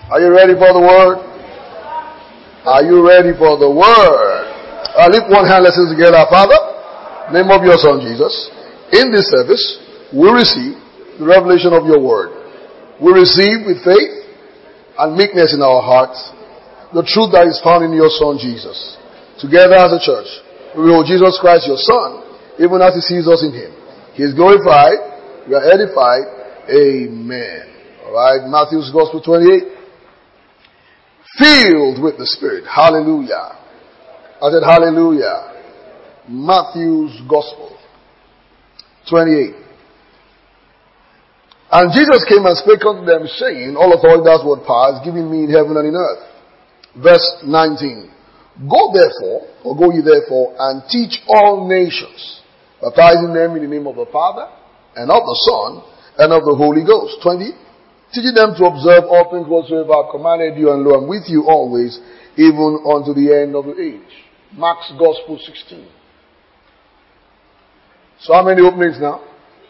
Are you ready for the word? Are you ready for the word? Lift one hand, let's sing together. Father, name of your son Jesus. In this service, we receive the revelation of your word. We receive with faith and meekness in our hearts the truth that is found in your son Jesus. Together as a church, we behold Jesus Christ, your son, even as he sees us in him. He is glorified, we are edified. Amen. Alright, Matthew's Gospel 28. Filled with the Spirit. Hallelujah. I said hallelujah. Matthew's Gospel 28. And Jesus came and spake unto them, saying, all authority thou hast power is given me in heaven and in earth. Verse 19. Go ye therefore, and teach all nations, baptizing them in the name of the Father, and of the Son, and of the Holy Ghost. 20. Teaching them to observe all things whatsoever I commanded you, and lo, I'm with you always, even unto the end of the age. Mark's Gospel 16. So how many openings now?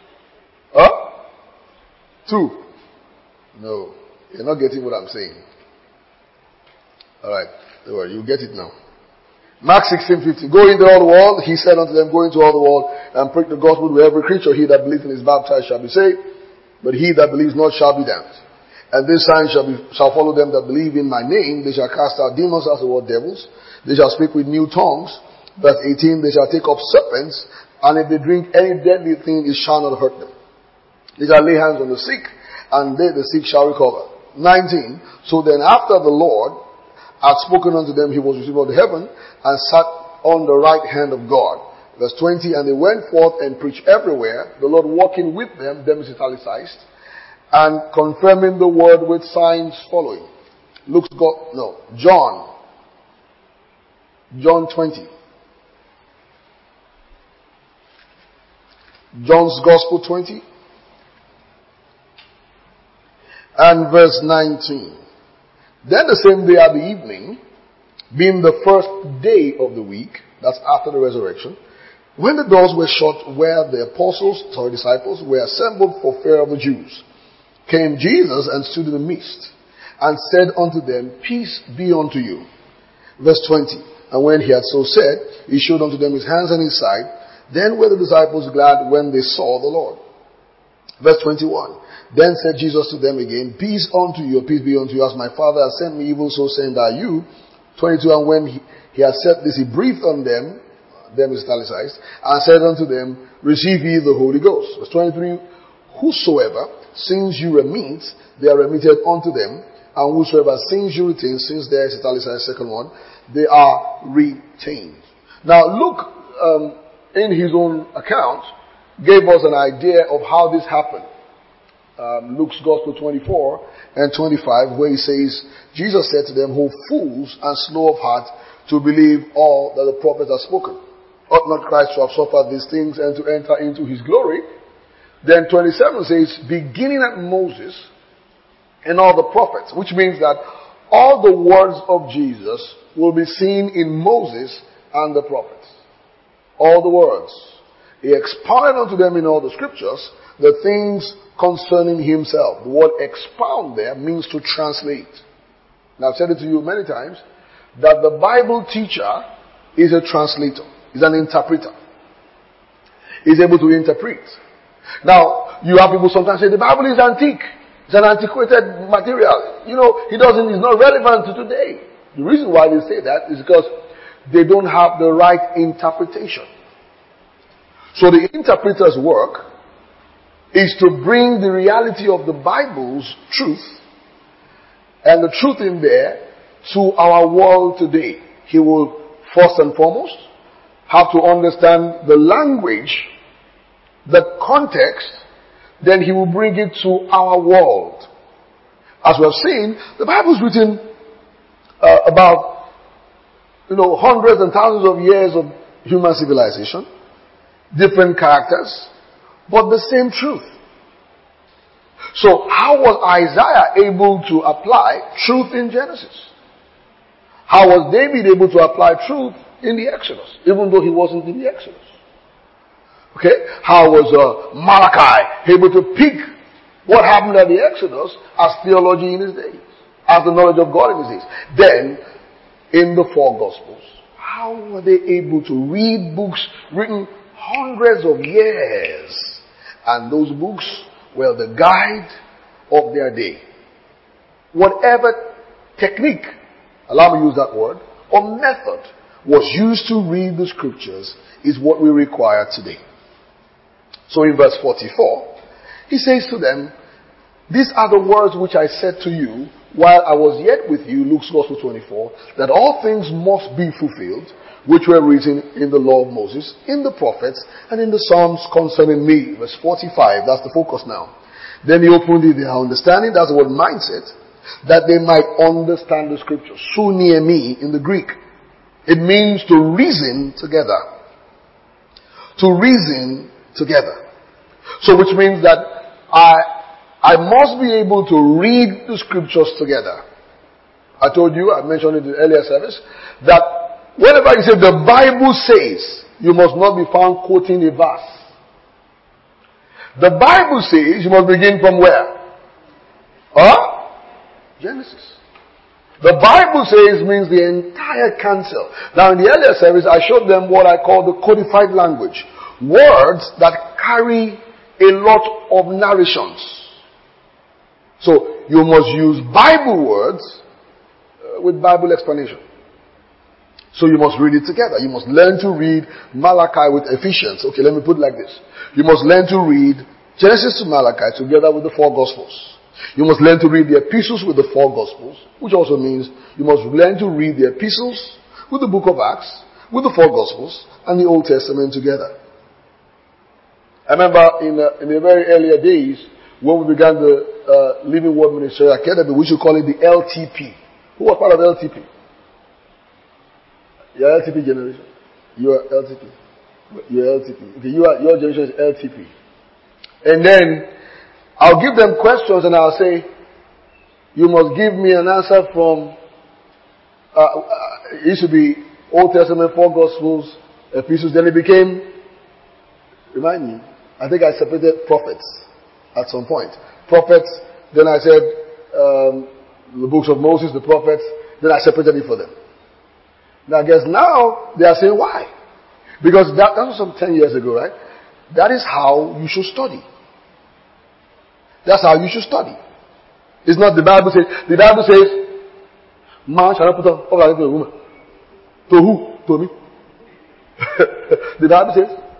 2. No, you're not getting what I'm saying. Alright, don't worry, you'll get it now. Mark 16:50. Go into all the world, he said unto them, go into all the world, and preach the gospel to every creature. He that believeth and is baptized shall be saved, but he that believes not shall be damned. And this sign shall follow them that believe in my name. They shall cast out demons as the word devils. They shall speak with new tongues. Verse 18, they shall take up serpents, and if they drink any deadly thing, it shall not hurt them. They shall lay hands on the sick, and they, the sick, shall recover. 19, so then after the Lord had spoken unto them, he was received of the heaven, and sat on the right hand of God. Verse 20, and they went forth and preached everywhere, the Lord walking with them is italicized, and confirming the word with signs following. John 20. John's Gospel 20. And verse 19. Then the same day at the evening, being the first day of the week, that's after the resurrection, when the doors were shut where the disciples were assembled for fear of the Jews, came Jesus and stood in the midst, and said unto them, peace be unto you. Verse 20. And when he had so said, he showed unto them his hands and his side. Then were the disciples glad when they saw the Lord. Verse 21. Then said Jesus to them again, peace unto you, peace be unto you, as my Father has sent me, even so send I you. 22. And when he had said this, he breathed on them is italicized, and said unto them, receive ye the Holy Ghost. Verse 23, whosoever sins you remit, they are remitted unto them, and whosoever sins you retain, since there is italicized second one, they are retained. Now Luke, in his own account, gave us an idea of how this happened. Luke's Gospel 24 and 25, where he says, Jesus said to them, O fools and slow of heart to believe all that the prophets have spoken. Ought not Christ to have suffered these things and to enter into his glory? Then 27 says, beginning at Moses and all the prophets, which means that all the words of Jesus will be seen in Moses and the prophets. All the words. He expounded unto them in all the scriptures the things concerning himself. The word expound there means to translate. Now I've said it to you many times that the Bible teacher is a translator. He's an interpreter. He's able to interpret. Now, you have people sometimes say the Bible is antique. It's an antiquated material. You know, it's not relevant to today. The reason why they say that is because they don't have the right interpretation. So the interpreter's work is to bring the reality of the Bible's truth and the truth in there to our world today. He will, first and foremost, have to understand the language, the context, then he will bring it to our world. As we have seen, the Bible is written about hundreds and thousands of years of human civilization, different characters, but the same truth. So how was Isaiah able to apply truth in Genesis? How was David able to apply truth in the Exodus, even though he wasn't in the Exodus? Okay, how was Malachi able to pick what happened at the Exodus as theology in his days? as the knowledge of God in his days. Then, in the four Gospels, how were they able to read books written hundreds of years? And those books were the guide of their day. Whatever technique, allow me to use that word, or method was used to read the scriptures is what we require today. So in verse 44, he says to them, these are the words which I said to you while I was yet with you, Luke's Gospel 24, that all things must be fulfilled, which were written in the law of Moses, in the prophets, and in the Psalms concerning me. Verse 45, that's the focus now. Then he opened their understanding, that's the word mindset, that they might understand the scriptures. Suniemi in the Greek. It means to reason together. To reason together. So which means that I must be able to read the scriptures together. I told you, I mentioned it in the earlier service, that whenever you say the Bible says, you must not be found quoting a verse. The Bible says you must begin from where? Genesis. The Bible says means the entire counsel. Now in the earlier service, I showed them what I call the codified language. Words that carry a lot of narrations. So you must use Bible words with Bible explanation. So you must read it together. You must learn to read Malachi with Ephesians. Okay, let me put it like this. You must learn to read Genesis to Malachi together with the four Gospels. You must learn to read the epistles with the four Gospels, which also means you must learn to read the epistles with the book of Acts, with the four Gospels, and the Old Testament together. I remember in the very earlier days, when we began the Living Word Ministry Academy, we should call it the LTP. Who was part of LTP? Your LTP generation. You are LTP. Your LTP. Okay, your generation is LTP. And then I'll give them questions and I'll say, you must give me an answer from, it used to be Old Testament, four Gospels, epistles, then it became, remind me, I think I separated prophets at some point. Prophets, then I said, the books of Moses, the prophets, then I separated it for them. Now I guess now they are saying why? Because that was some 10 years ago, right? That is how you should study. That's how you should study. It's not the Bible says, man shall not put on over to a woman. To who? To me. The Bible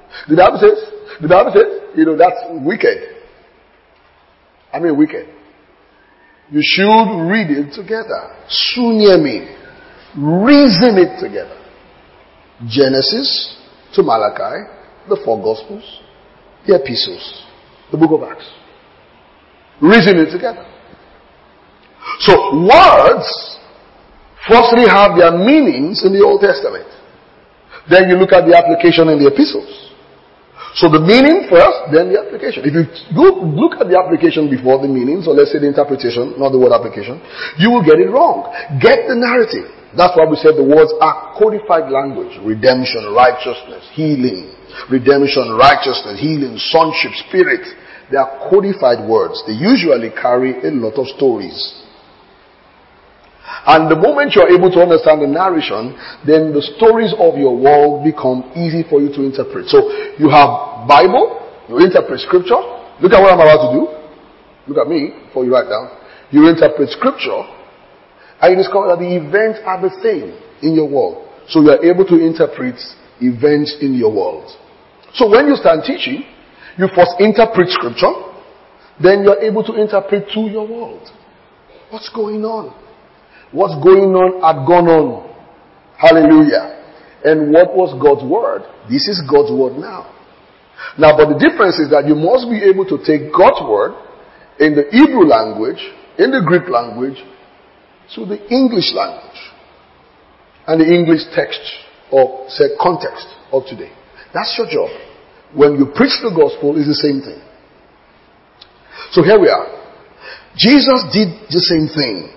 says, you know, that's wicked. I mean wicked. You should read it together. Sunyemi. Reason it together. Genesis to Malachi, the four Gospels, the epistles, the book of Acts. Reason it together. So words firstly have their meanings in the Old Testament. Then you look at the application in the epistles. So the meaning first, then the application. If you look at the application before the meanings, or let's say the interpretation, not the word application, you will get it wrong. Get the narrative. That's why we said the words are codified language. Redemption, righteousness, healing. Redemption, righteousness, healing, sonship, spirit. They are codified words. They usually carry a lot of stories. And the moment you're able to understand the narration, then the stories of your world become easy for you to interpret. So you have Bible, you interpret scripture. Look at what I'm about to do. Look at me before you write down. You interpret scripture, and you discover that the events are the same in your world. So you are able to interpret events in your world. So when you start teaching, you first interpret scripture, then you're able to interpret to your world. What's going on? What's going on had gone on. Hallelujah. And what was God's word? This is God's word now. Now, but the difference is that you must be able to take God's word in the Hebrew language, in the Greek language, to the English language, and the English text or say context of today. That's your job. When you preach the gospel, it's the same thing. So here we are. Jesus did the same thing.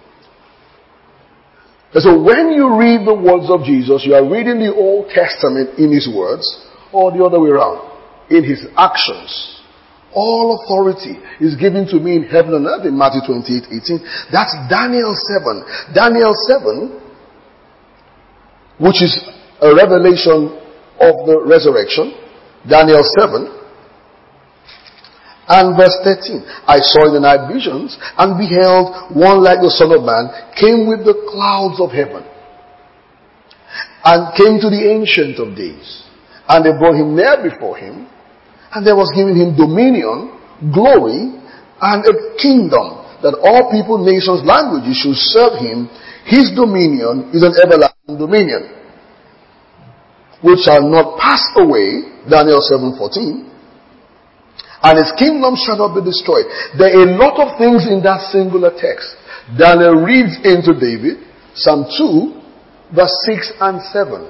And so when you read the words of Jesus, you are reading the Old Testament in his words, or the other way around, in his actions, all authority is given to me in heaven and earth in Matthew 28:18. That's Daniel 7. Daniel 7, which is a revelation of the resurrection. Daniel 7 and verse 13. I saw in the night visions and beheld one like the Son of Man came with the clouds of heaven and came to the Ancient of Days. And they brought him near before him, and there was given him dominion, glory, and a kingdom, that all people, nations, languages should serve him. His dominion is an everlasting dominion, which shall not pass away, Daniel 7:14, and his kingdom shall not be destroyed. There are a lot of things in that singular text. Daniel reads into David, Psalm 2, verse 6 and 7.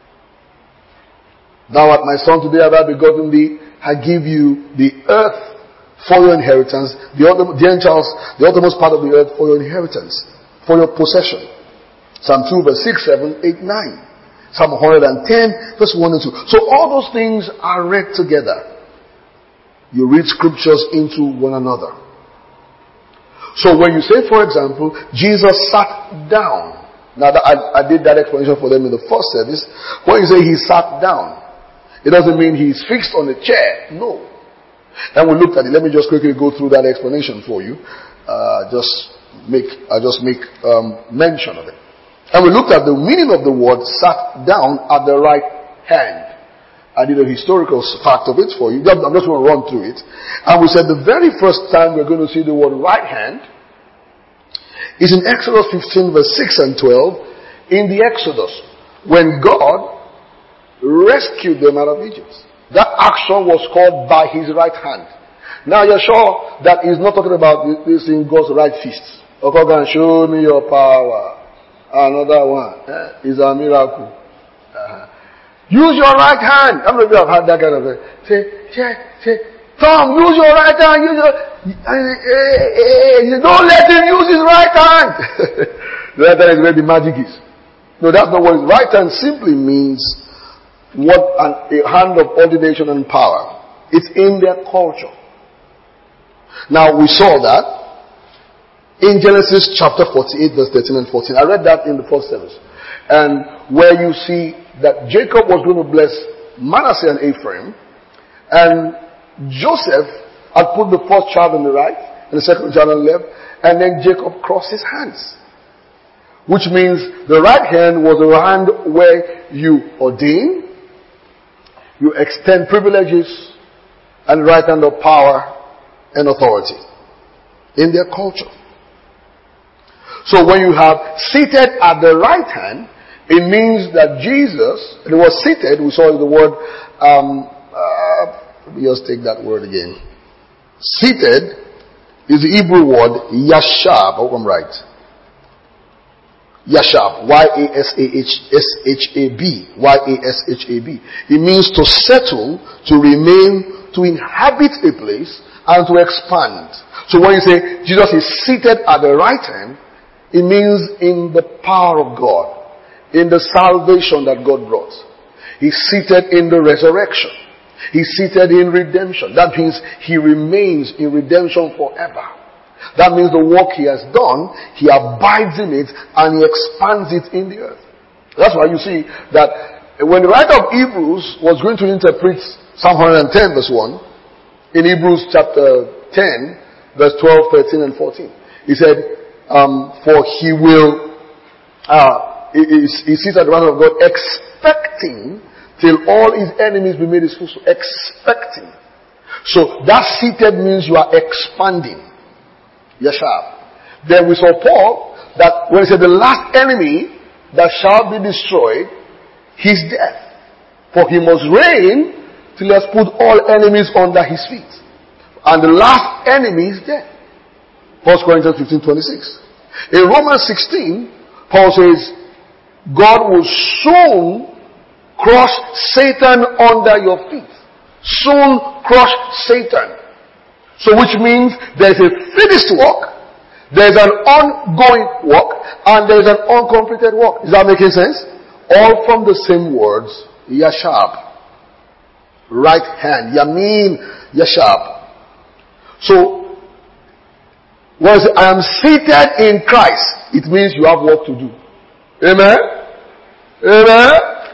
Thou art my son, today have I begotten thee. I give you the earth for your inheritance, the Gentiles, the uttermost part of the earth for your inheritance, for your possession. Psalm 2 verse 6, 7, 8, 9. Psalm 110 verse 1 and 2. So all those things are read together. You read scriptures into one another. So when you say, for example, Jesus sat down. Now I did that explanation for them in the first service. When you say he sat down, it doesn't mean he's fixed on a chair. No. And we looked at it. Let me just quickly go through that explanation for you. I'll just make mention of it. And we looked at the meaning of the word sat down at the right hand. I did a historical fact of it for you. I'm just going to run through it. And we said the very first time we're going to see the word right hand is in Exodus 15 verse 6 and 12 in the Exodus, when God rescued them out of Egypt. That action was called by his right hand. Now you're sure that he's not talking about this in God's right fist. Okay, God, show me your power. Another one is a miracle. Use your right hand. How many of you have had that kind of thing? Say, Tom, use your right hand. Don't let him use his right hand. The right hand is where the magic is. No, that's not what his right hand simply means. What a hand of ordination and power. It's in their culture. Now we saw that in Genesis chapter 48 verse 13 and 14. I read that in the first service. And where you see that Jacob was going to bless Manasseh and Ephraim, and Joseph had put the first child on the right and the second child on the left, and then Jacob crossed his hands. Which means the right hand was a hand where you ordain, you extend privileges, and right hand of power and authority in their culture. So when you have seated at the right hand, it means that Jesus, and he was seated, we saw the word, let me just take that word again. Seated is the Hebrew word yashab. I hope I'm right. Yashab, Y-A-S-H-A-B, Y-A-S-H-A-B. It means to settle, to remain, to inhabit a place, and to expand. So when you say Jesus is seated at the right hand, it means in the power of God, in the salvation that God brought. He's seated in the resurrection. He's seated in redemption. That means he remains in redemption forever. That means the work he has done, he abides in it and he expands it in the earth. That's why you see that when the writer of Hebrews was going to interpret Psalm 110 verse 1, in Hebrews chapter 10 verse 12, 13 and 14, he said, for he will, he sits at the right hand of God expecting till all his enemies be made his footstool. Expecting. So that seated means you are expanding. Yashab. Then we saw Paul that when he said the last enemy that shall be destroyed, his death. For he must reign till he has put all enemies under his feet. And the last enemy is death. 1 Corinthians 15:26. In Romans 16, Paul says, God will soon crush Satan under your feet. Soon crush Satan. So which means there's a finished work, there's an ongoing work, and there's an uncompleted work. Is that making sense? All from the same words, Yashab. Right hand. Yamin Yashab. So, when I am seated in Christ, it means you have work to do. Amen? Amen?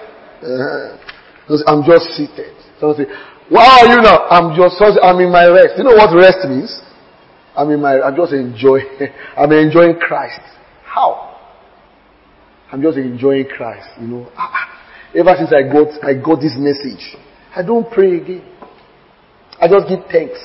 I'm just seated. Someone say, where are you now? I'm in my rest. You know what rest means? I'm just enjoying, I'm enjoying Christ. How? I'm just enjoying Christ, you know. Ever since I got this message, I don't pray again. I just give thanks.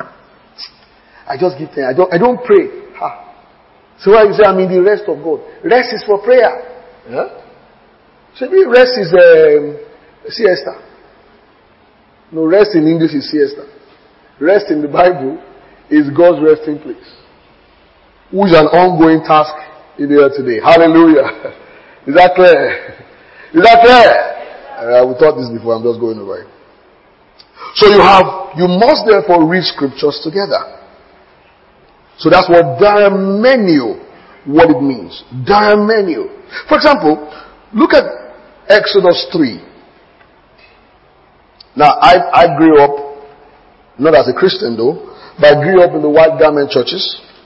I don't pray. So why you say I'm in the rest of God? Rest is for prayer. Yeah? So maybe rest is siesta. No, rest in English is siesta. Rest in the Bible is God's resting place, which is an ongoing task in the earth today. Hallelujah. Is that clear? Is that clear? We taught this before. I'm just going over it. So you must therefore read scriptures together. So that's what diamenio, what it means. Diamenio. For example, look at Exodus 3. Now, I grew up, not as a Christian though, but I grew up in the white garment churches.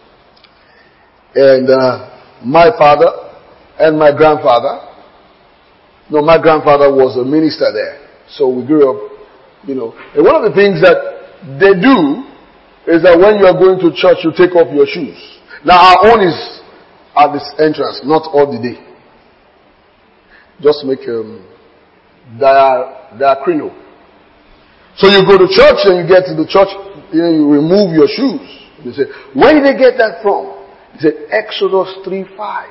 And my father and my grandfather, my grandfather was a minister there. So we grew up, And one of the things that they do is that when you are going to church, you take off your shoes. Now our own is at this entrance, not all the day. Just make diacrino. So you go to church and you get to the church, you remove your shoes. You say, where did they get that from? He said, Exodus 3:5.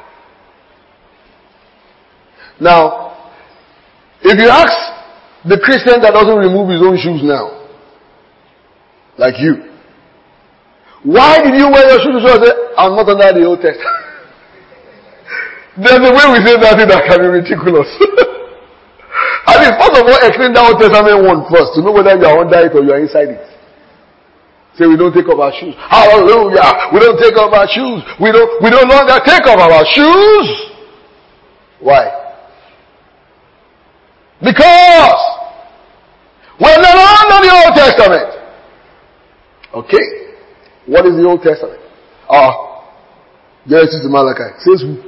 Now, if you ask the Christian that doesn't remove his own shoes now, like you, why did you wear your shoes? So I say, I'm not under the Old Testament. There's a way we say that can be ridiculous. I mean, first of all, explain the Old Testament one first to know whether you are under it or you are inside it. Say we don't take off our shoes. Hallelujah! We don't take off our shoes. We no longer take off our shoes. Why? Because we're no longer the Old Testament. Okay. What is the Old Testament? Genesis to Malachi. Says who?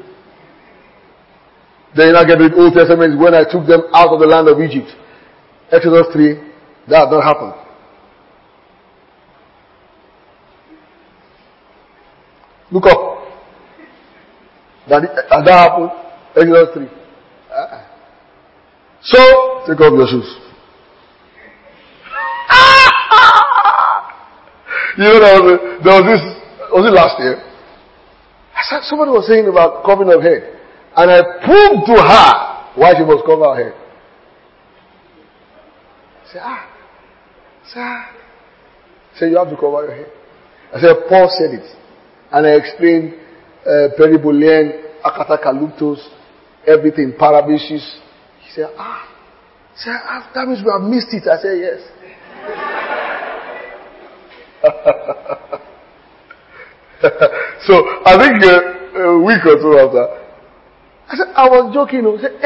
Then I get the Old Testament when I took them out of the land of Egypt. Exodus 3. That not happened. Look up. That happened. Exodus 3. So, take off your shoes. There was this, was it last year? Somebody was saying about covering of head. And I proved to her why she must cover her head. I said, you have to cover your head. I said, Paul said it. And I explained peribolien, akatakalutos, everything, parabasis. He said, that means we have missed it. I said, yes. So, I think a week or two after, I said, I was joking. I said,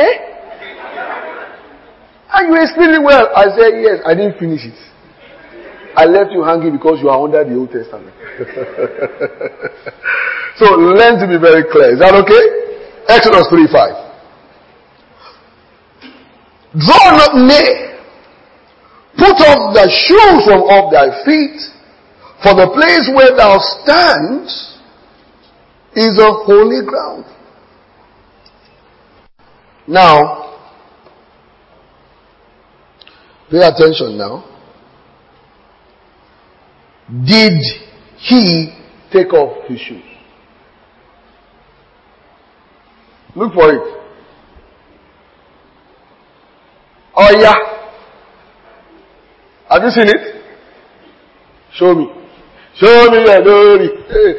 Are you explaining well? I said, yes. I didn't finish it. I left you hanging because you are under the Old Testament. So, learn to be very clear. Is that okay? Exodus 3:5. Draw not near. Put off the shoes from off thy feet, for the place where thou stands is a holy ground. Now, pay attention now. Did he take off his shoes? Look for it. Oh yeah. Have you seen it? Show me. Show me your glory.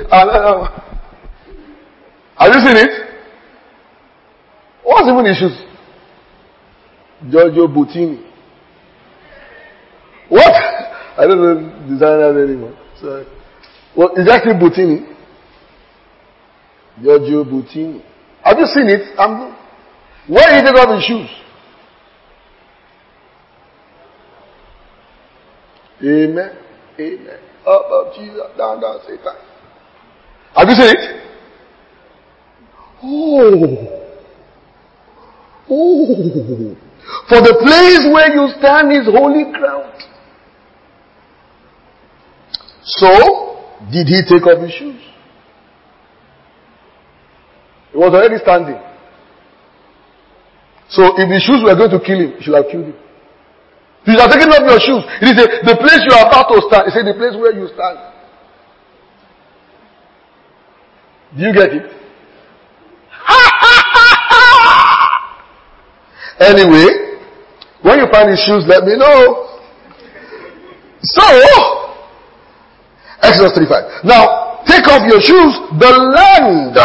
Have you seen it? What's even his shoes? Giorgio Bottini. What? I don't know designers anymore. So, is that still Bottini? Giorgio Bottini. Have you seen it? Where did he take off his shoes? Amen. Amen. Up, up, Jesus. Down, down, Satan. Have you seen it? Oh. For the place where you stand is holy ground. So, did he take off his shoes? He was already standing. So, if the shoes were going to kill him, he should have killed him. You are taking off your shoes. It is the place you are about to stand. He said the place where you stand. Do you get it? Anyway, when you find his shoes, let me know. So, Exodus 35. Now, take off your shoes. The land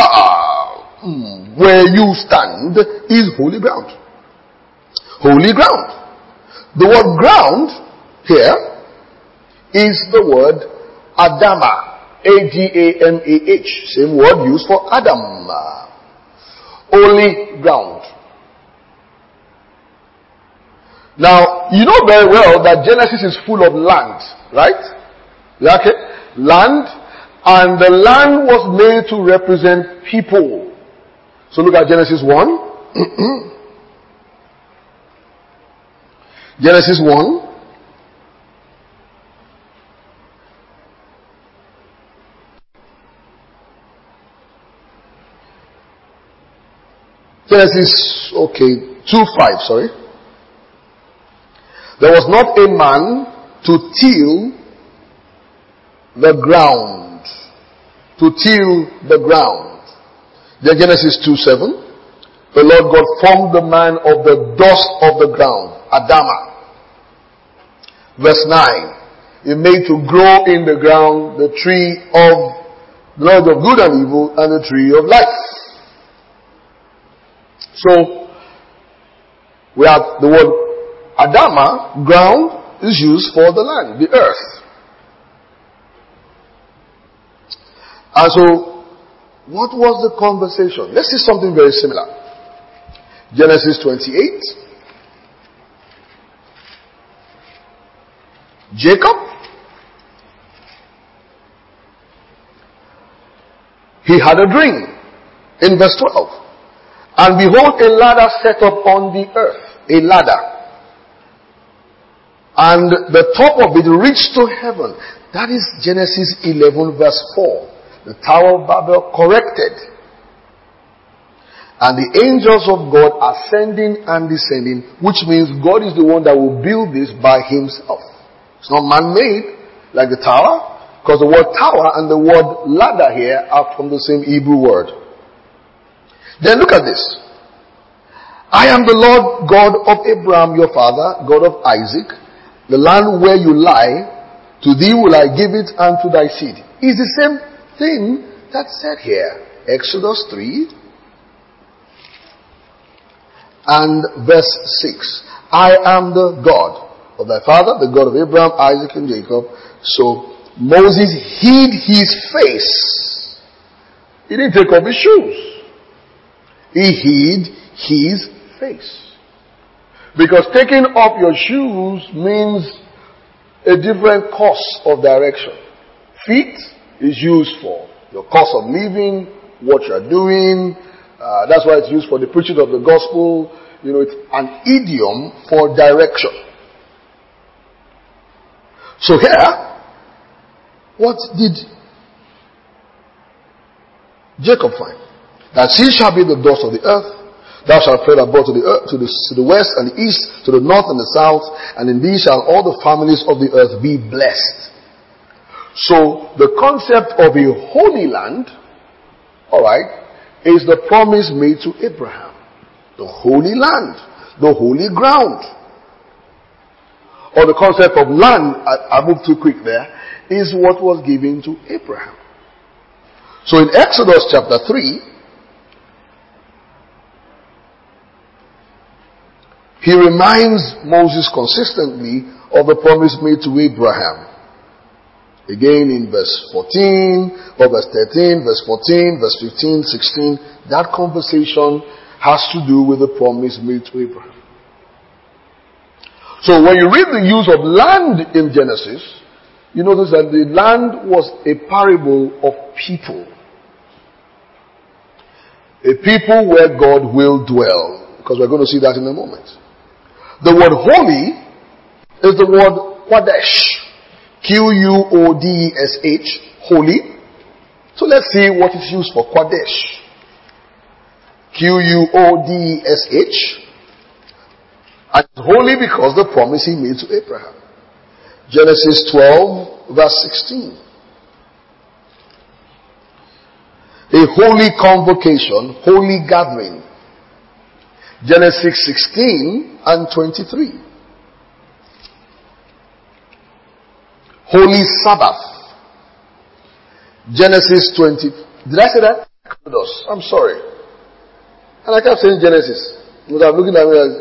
where you stand is holy ground. Holy ground. The word ground here is the word Adamah. Adamah. Same word used for Adam. Holy ground. Now, you know very well that Genesis is full of land, right? Okay? Land, and the land was made to represent people. So look at Genesis 1. Genesis 1. Genesis, 2:5, sorry. There was not a man to till the ground. To till the ground. Then Genesis 2:7. The Lord God formed the man of the dust of the ground. Adamah. Verse 9. He made to grow in the ground the tree of the knowledge of good and evil and the tree of life. So, we have the word Adamah, ground, is used for the land, the earth. And so, what was the conversation? Let's see something very similar. Genesis 28. Jacob. He had a dream. In verse 12. And behold, a ladder set up on the earth. A ladder. And the top of it reached to heaven. That is Genesis 11 verse 4. The Tower of Babel corrected. And the angels of God ascending and descending, which means God is the one that will build this by himself. It's not man-made, like the tower, because the word tower and the word ladder here are from the same Hebrew word. Then look at this. I am the Lord God of Abraham your father, God of Isaac. The land where you lie, to thee will I give it and to thy seed. It's the same thing that's said here. Exodus 3 and verse 6. I am the God of thy father, the God of Abraham, Isaac, and Jacob. So Moses hid his face. He didn't take off his shoes. He hid his face. Because taking off your shoes means a different course of direction. Feet is used for your course of living, what you are doing. That's why it's used for the preaching of the gospel. You know, it's an idiom for direction. So here, what did Jacob find? That she shall be the dust of the earth. Thou shalt spread abroad to the earth, to the west and the east, to the north and the south, and in thee shall all the families of the earth be blessed. So the concept of a holy land, alright, is the promise made to Abraham. The holy land, the holy ground. Or the concept of land, I moved too quick there, is what was given to Abraham. So in Exodus chapter 3, he reminds Moses consistently of the promise made to Abraham. Again in verse 14, or verse 13, verse 14, verse 15, 16, that conversation has to do with the promise made to Abraham. So when you read the use of land in Genesis, You notice that the land was a parable of people. A people where God will dwell. Because we're going to see that in a moment. The word holy is the word Qodesh. Q-U-O-D-E-S-H. Holy. So let's see what is used for Qodesh. Q-U-O-D-E-S-H. And it's holy because the promise he made to Abraham. Genesis 12 verse 16. A holy convocation, holy gathering. Genesis 16 and 23. Holy Sabbath. Genesis 20. Did I say that? Exodus. I'm sorry. And I kept saying Genesis. Because I'm looking at me as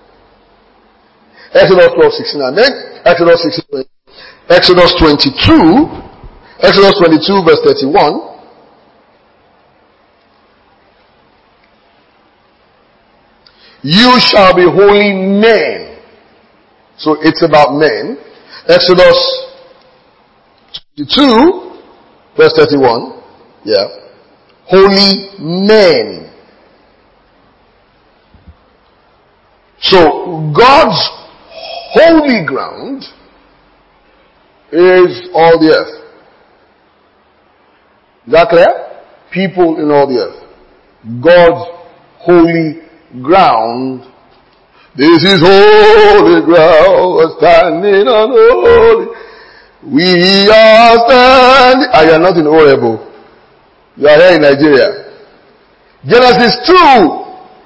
Exodus 12:16. Then Exodus 16. Exodus 22. Exodus 22 verse 31. You shall be holy men. So it's about men. Exodus 22 verse 31. Yeah. Holy men. So God's holy ground is all the earth. Is that clear? People in all the earth. God's holy ground. This is holy ground, standing on holy. We are standing. You are not in Orebo. You are here in Nigeria. Genesis 2.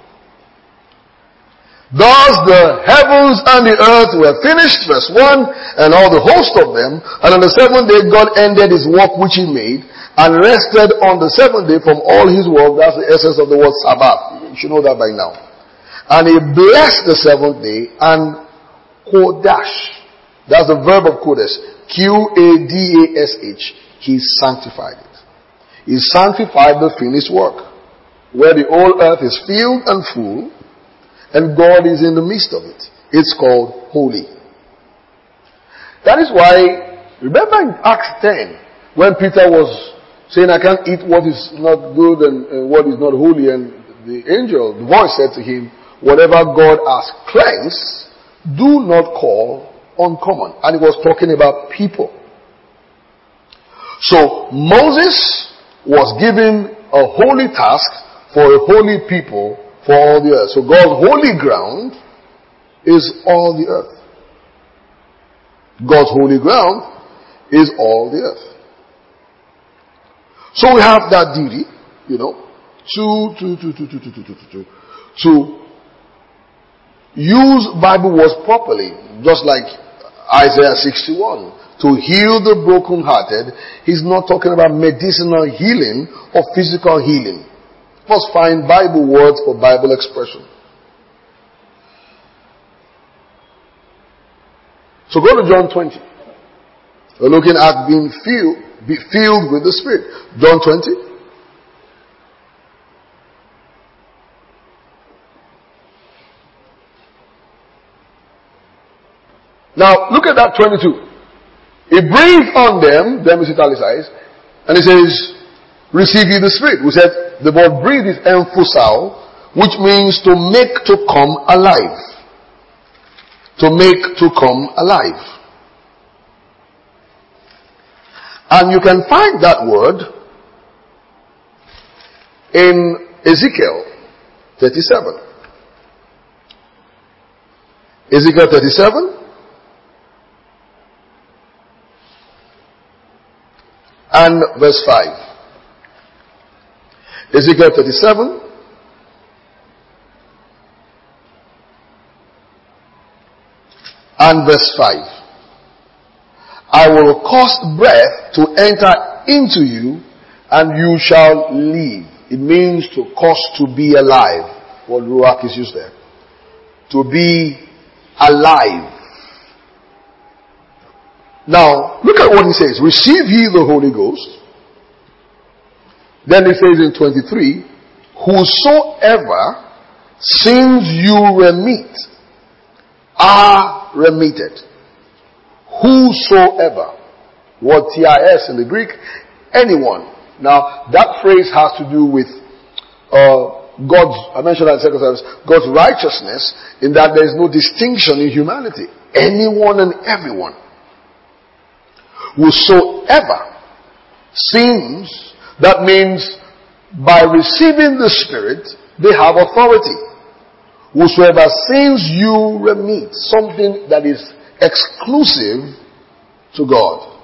Thus the heavens and the earth were finished, verse 1, and all the host of them. And on the seventh day God ended his work which he made, and rested on the seventh day from all his work. That's the essence of the word Sabbath. You should know that by now. And he blessed the seventh day, and Qodash. That's the verb of Qodesh. Q-A-D-A-S-H. He sanctified it. He sanctified the finished work, where the whole earth is filled and full, and God is in the midst of it. It's called holy. That is why, remember in Acts 10, when Peter was saying, I can't eat what is not good and what is not holy, and the voice said to him, whatever God has cleansed, do not call uncommon. And he was talking about people. So Moses was given a holy task for a holy people for all the earth. So God's holy ground is all the earth. God's holy ground is all the earth. So we have that duty, to use Bible words properly, just like Isaiah 61. To heal the brokenhearted. He's not talking about medicinal healing or physical healing. Must find Bible words for Bible expression. So go to John 20. We're looking at being filled with the Spirit. John 20. Now look at that 22. He breathed on them is italicized, and he says, receive ye the Spirit. We said the word breathe is emphusal, which means to make to come alive. To make to come alive. And you can find that word in Ezekiel 37. Ezekiel 37. And verse 5. Ezekiel 37. And verse 5. I will cause breath to enter into you, and you shall live. It means to cause to be alive. What ruach is used there. To be alive. Now, look at what he says. Receive ye the Holy Ghost. Then he says in 23, whosoever sins you remit are remitted. Whosoever. Word TIS in the Greek, anyone. Now, that phrase has to do with God's, I mentioned that in second service, God's righteousness, in that there is no distinction in humanity. Anyone and everyone. Whosoever sins, that means by receiving the Spirit, they have authority. Whosoever sins you remit, something that is exclusive to God.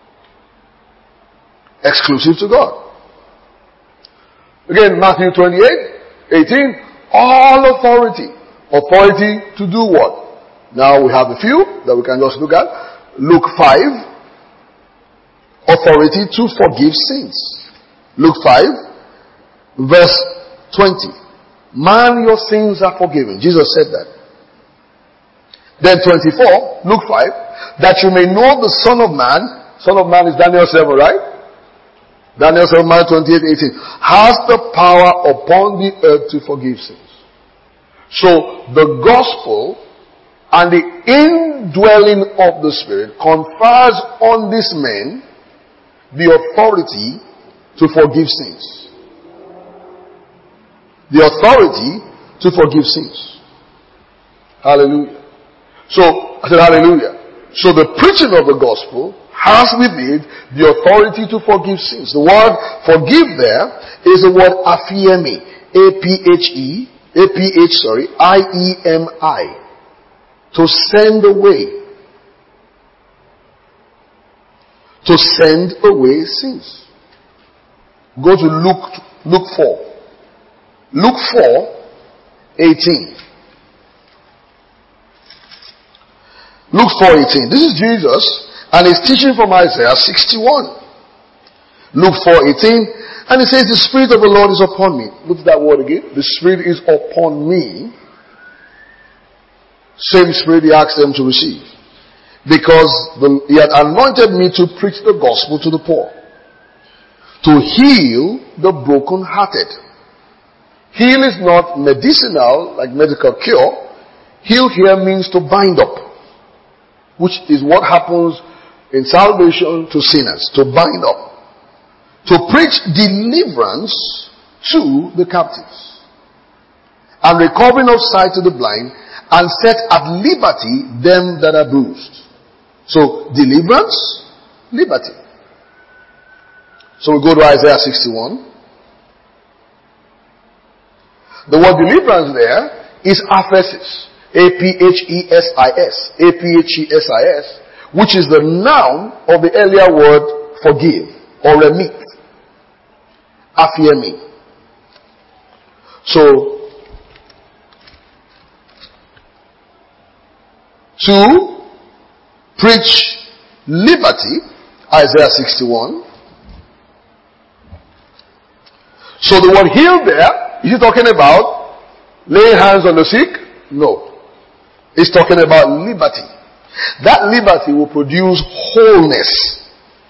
Exclusive to God. Again, Matthew 28:18, all authority. Authority to do what? Now we have a few that we can just look at. Luke 5, authority to forgive sins. Luke 5, verse 20. Man, your sins are forgiven. Jesus said that. Then 24, Luke 5, that you may know the Son of Man. Son of Man is Daniel 7, right? Daniel 7, 28:18, has the power upon the earth to forgive sins. So the gospel and the indwelling of the Spirit confers on these men the authority to forgive sins. The authority to forgive sins. Hallelujah. So, I said hallelujah. So the preaching of the gospel has with it the authority to forgive sins. The word forgive there is the word aphiemi. I-E-M-I. To send away. To send away sins. Go to Luke 4. Luke 4:18. Luke 4:18. This is Jesus. And he's teaching from Isaiah 61. Luke 4:18. And he says, the Spirit of the Lord is upon me. Look at that word again. The Spirit is upon me. Same Spirit he asked them to receive. Because he had anointed me to preach the gospel to the poor. To heal the brokenhearted. Heal is not medicinal, like medical cure. Heal here means to bind up. Which is what happens in salvation to sinners, to bind up, to preach deliverance to the captives, and recovering of sight to the blind, and set at liberty them that are bruised. So, deliverance, liberty. So we go to Isaiah 61. The word deliverance there is aphesis. A-P-H-E-S-I-S. A-P-H-E-S-I-S. Which is the noun of the earlier word forgive or remit. Aphiemi. So, to preach liberty, Isaiah 61. So the word heal there, is he talking about laying hands on the sick? No. He's talking about liberty. That liberty will produce wholeness.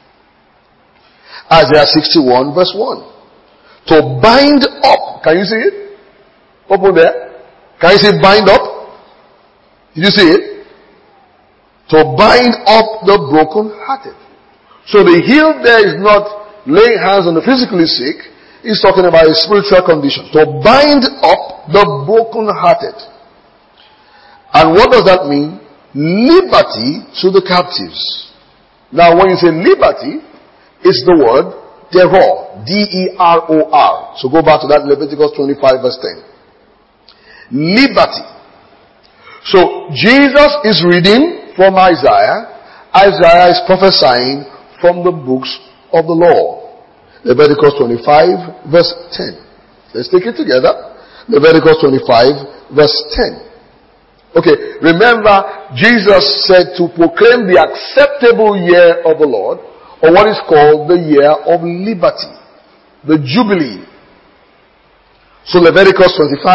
Isaiah 61 verse 1. To bind up. Can you see it? Open there. Can you see bind up? Did you see it? To bind up the brokenhearted. So the healed there is not laying hands on the physically sick. He's talking about a spiritual condition. To bind up the brokenhearted. And what does that mean? Liberty to the captives. Now when you say liberty, it's the word deror. D-E-R-O-R. So go back to that Leviticus 25 verse 10. Liberty. So Jesus is reading from Isaiah. Isaiah is prophesying from the books of the law. Leviticus 25 verse 10. Let's take it together. Leviticus 25 verse 10. Okay, remember Jesus said to proclaim the acceptable year of the Lord, or what is called the year of liberty, the Jubilee. So Leviticus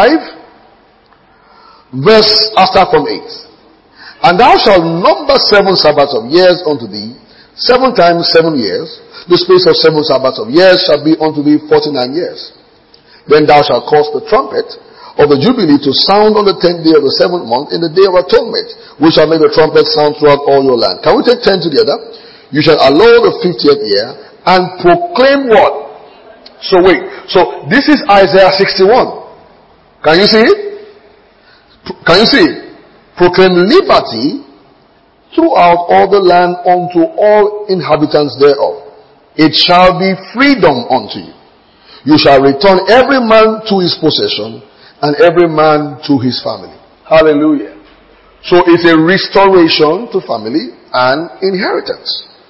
25, verse, I'll start from 8. And thou shalt number 7 Sabbaths of years unto thee, 7 times 7 years, the space of 7 Sabbaths of years shall be unto thee 49 years. Then thou shalt cause the trumpet of the Jubilee to sound on the 10th day of the 7th month in the day of atonement, which shall make the trumpet sound throughout all your land. Can we take 10 together? You shall allow the 50th year and proclaim what? So wait. So this is Isaiah 61. Can you see it? Can you see it? Proclaim liberty throughout all the land unto all inhabitants thereof. It shall be freedom unto you. You shall return every man to his possession and every man to his family. Hallelujah. So it's a restoration to family and inheritance.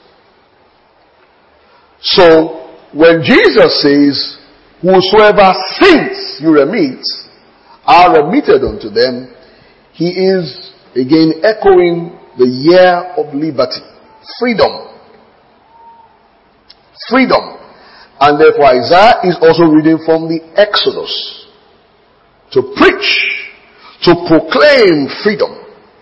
So when Jesus says, whosoever sins you remit are remitted unto them, he is again echoing the year of liberty. Freedom. Freedom. And therefore Isaiah is also reading from the Exodus to preach, to proclaim freedom.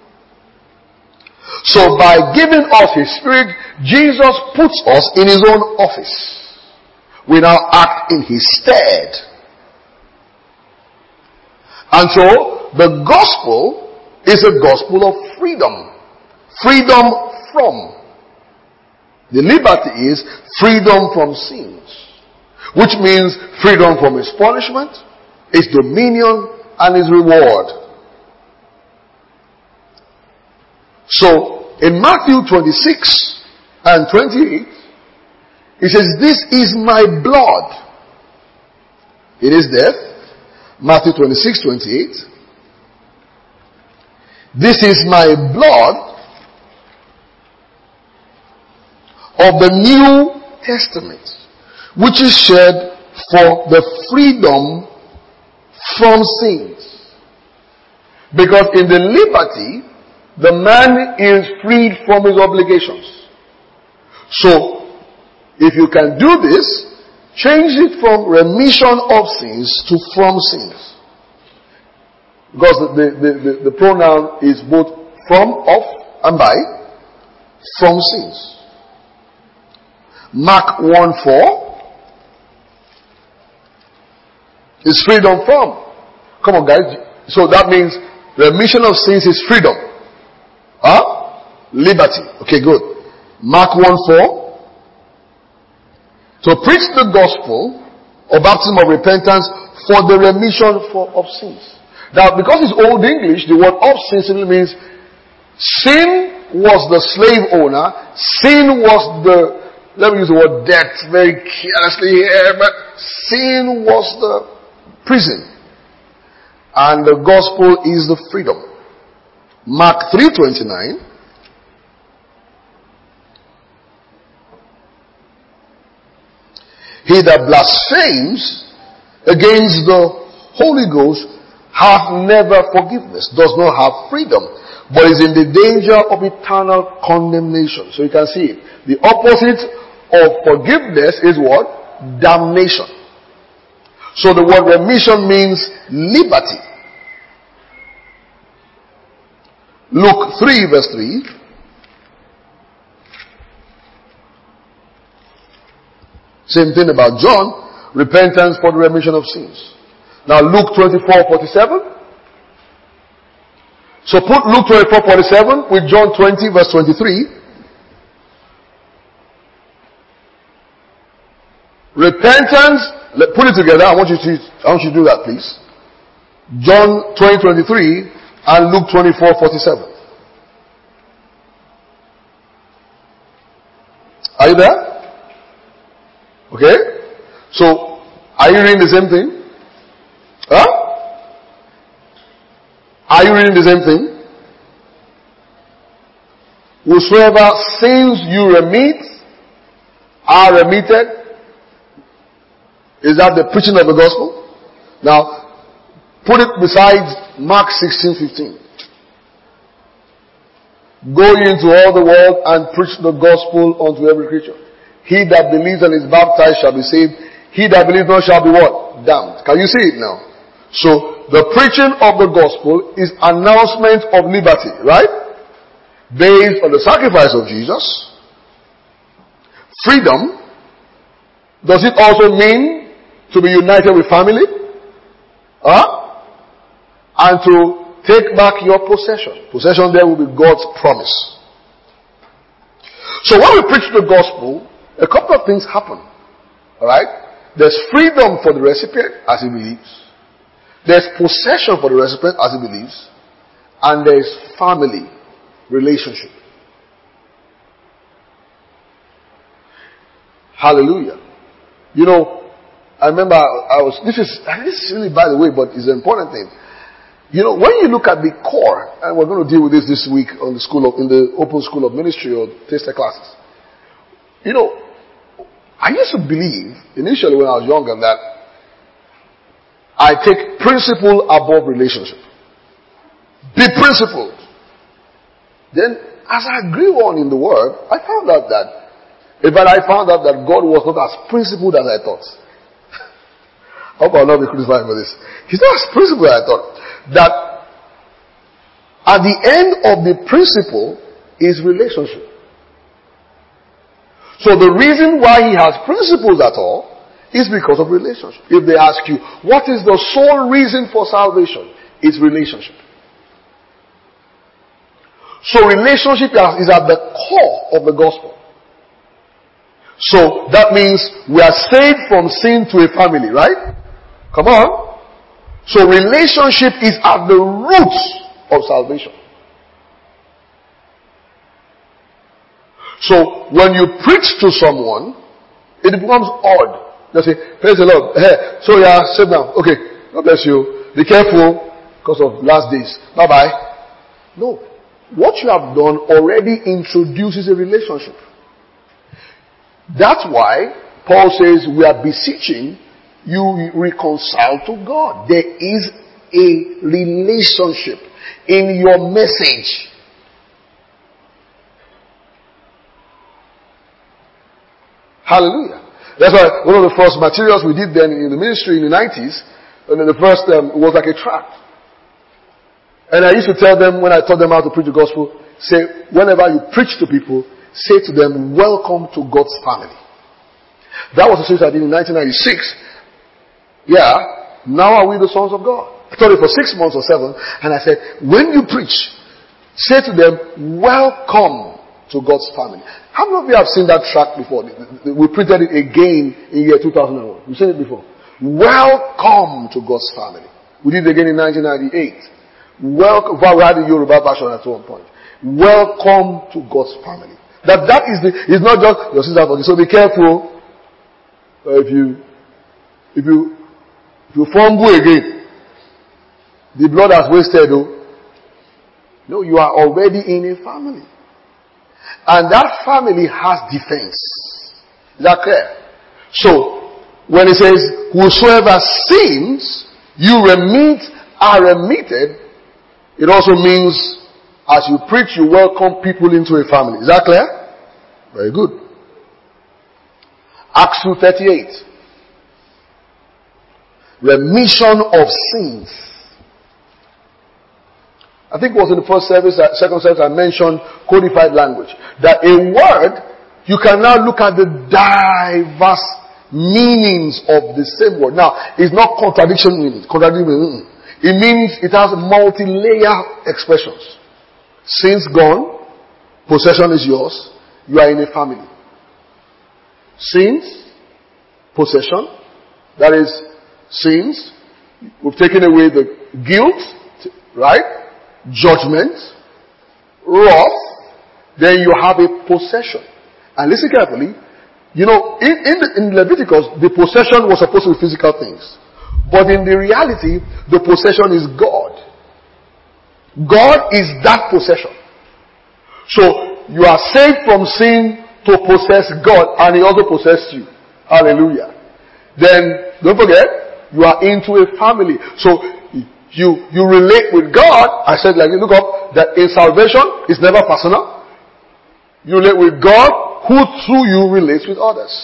So by giving us his spirit, Jesus puts us in his own office. We now act in his stead. And so the gospel is a gospel of freedom. Freedom from. The liberty is freedom from sins, which means freedom from his punishment, his dominion, and his reward. So, in Matthew 26 and 28, it says, this is my blood. It is there. Matthew 26, 28. This is my blood of the New Testament, which is shed for the freedom from sins. Because in the liberty, the man is freed from his obligations. So, if you can do this, change it from remission of sins to from sins. Because the pronoun is both from, of, and by. From sins. Mark 1:4 is freedom from. Come on guys. So that means remission of sins is freedom. Liberty. Okay, good. Mark 1:4. To preach the gospel of baptism of repentance for the remission of sins. Now, because it's Old English, the word of sin simply means sin was the slave owner. Sin was the, let me use the word debt very carelessly here, but sin was the prison. And the gospel is the freedom. Mark 3:29. He that blasphemes against the Holy Ghost hath never forgiveness, does not have freedom, but is in the danger of eternal condemnation. So you can see it. The opposite of forgiveness is what? Damnation. So the word remission means liberty. Luke 3 verse 3. Same thing about John, repentance for the remission of sins. Now Luke 24:47. So put Luke 24:47 with John 20 verse 23. Repentance, put it together. I want you to do that, please. John 20:23 and Luke 24:47. Are you there? Okay? So, are you reading the same thing? Are you reading the same thing? Whosoever sins you remit are remitted. Is that the preaching of the gospel? Now, put it beside Mark 16:15. Go ye into all the world and preach the gospel unto every creature. He that believes and is baptized shall be saved. He that believes not shall be what? Damned. Can you see it now? So, the preaching of the gospel is announcement of liberty, right? Based on the sacrifice of Jesus. Freedom. Does it also mean to be united with family? And to take back your possession. Possession there will be God's promise. So when we preach the gospel, a couple of things happen. Alright? There's freedom for the recipient as he believes. There's possession for the recipient as he believes. And there's family relationship. Hallelujah. You know, I remember this is really by the way, but it's an important thing. You know, when you look at the core, and we're going to deal with this week on in the Open School of Ministry or taster classes. You know, I used to believe, initially when I was younger, that I take principle above relationship. Be principled. Then, as I grew on in the Word, I found out that God was not as principled as I thought. I hope I'll not be crucified for this. He's not as principled as I thought. That at the end of the principle is relationship. So the reason why he has principles at all is because of relationship. If they ask you, what is the sole reason for salvation? It's relationship. So relationship is at the core of the gospel. So that means we are saved from sin to a family, right? Come on. So relationship is at the root of salvation. So when you preach to someone, it becomes odd. They say, praise the Lord. Hey, so yeah, sit down. Okay, God bless you. Be careful because of last days. Bye bye. No. What you have done already introduces a relationship. That's why Paul says we are beseeching you reconcile to God. There is a relationship in your message. Hallelujah. That's why one of the first materials we did then in the ministry in the 90s, and then the first was like a tract. And I used to tell them, when I taught them how to preach the gospel, say, whenever you preach to people, say to them, welcome to God's family. That was the series I did in 1996. Yeah, now are we the sons of God? I taught it for 6 months or 7, and I said, when you preach, say to them, welcome to God's family. How many of you have seen that tract before? We printed it again in year 2001. You've seen it before. Welcome to God's family. We did it again in 1998. Welcome. Well, we had the Yoruba version at one point. Welcome to God's family. That is it's not just your sister for this. So be careful. If you fumble again, the blood has wasted. No, you are already in a family. And that family has defense. Is that clear? So, when it says, whosoever sins, are remitted, it also means, as you preach, you welcome people into a family. Is that clear? Very good. Acts 2:38. Remission of sins. I think it was in the first service, second service, I mentioned codified language. That a word, you can now look at the diverse meanings of the same word. Now, it's not contradiction meaning. It means it has multi-layer expressions. Sins gone, possession is yours, you are in a family. Sins, possession, that is sins, we've taken away the guilt, right? Judgment, wrath, then you have a possession. And listen carefully, you know, in Leviticus, the possession was supposed to be physical things. But in the reality, the possession is God. God is that possession. So, you are saved from sin to possess God, and He also possessed you. Hallelujah. Then, don't forget, you are into a family. So, you relate with God. I said, like, look up, that in salvation, it's never personal. You relate with God, who through you relates with others.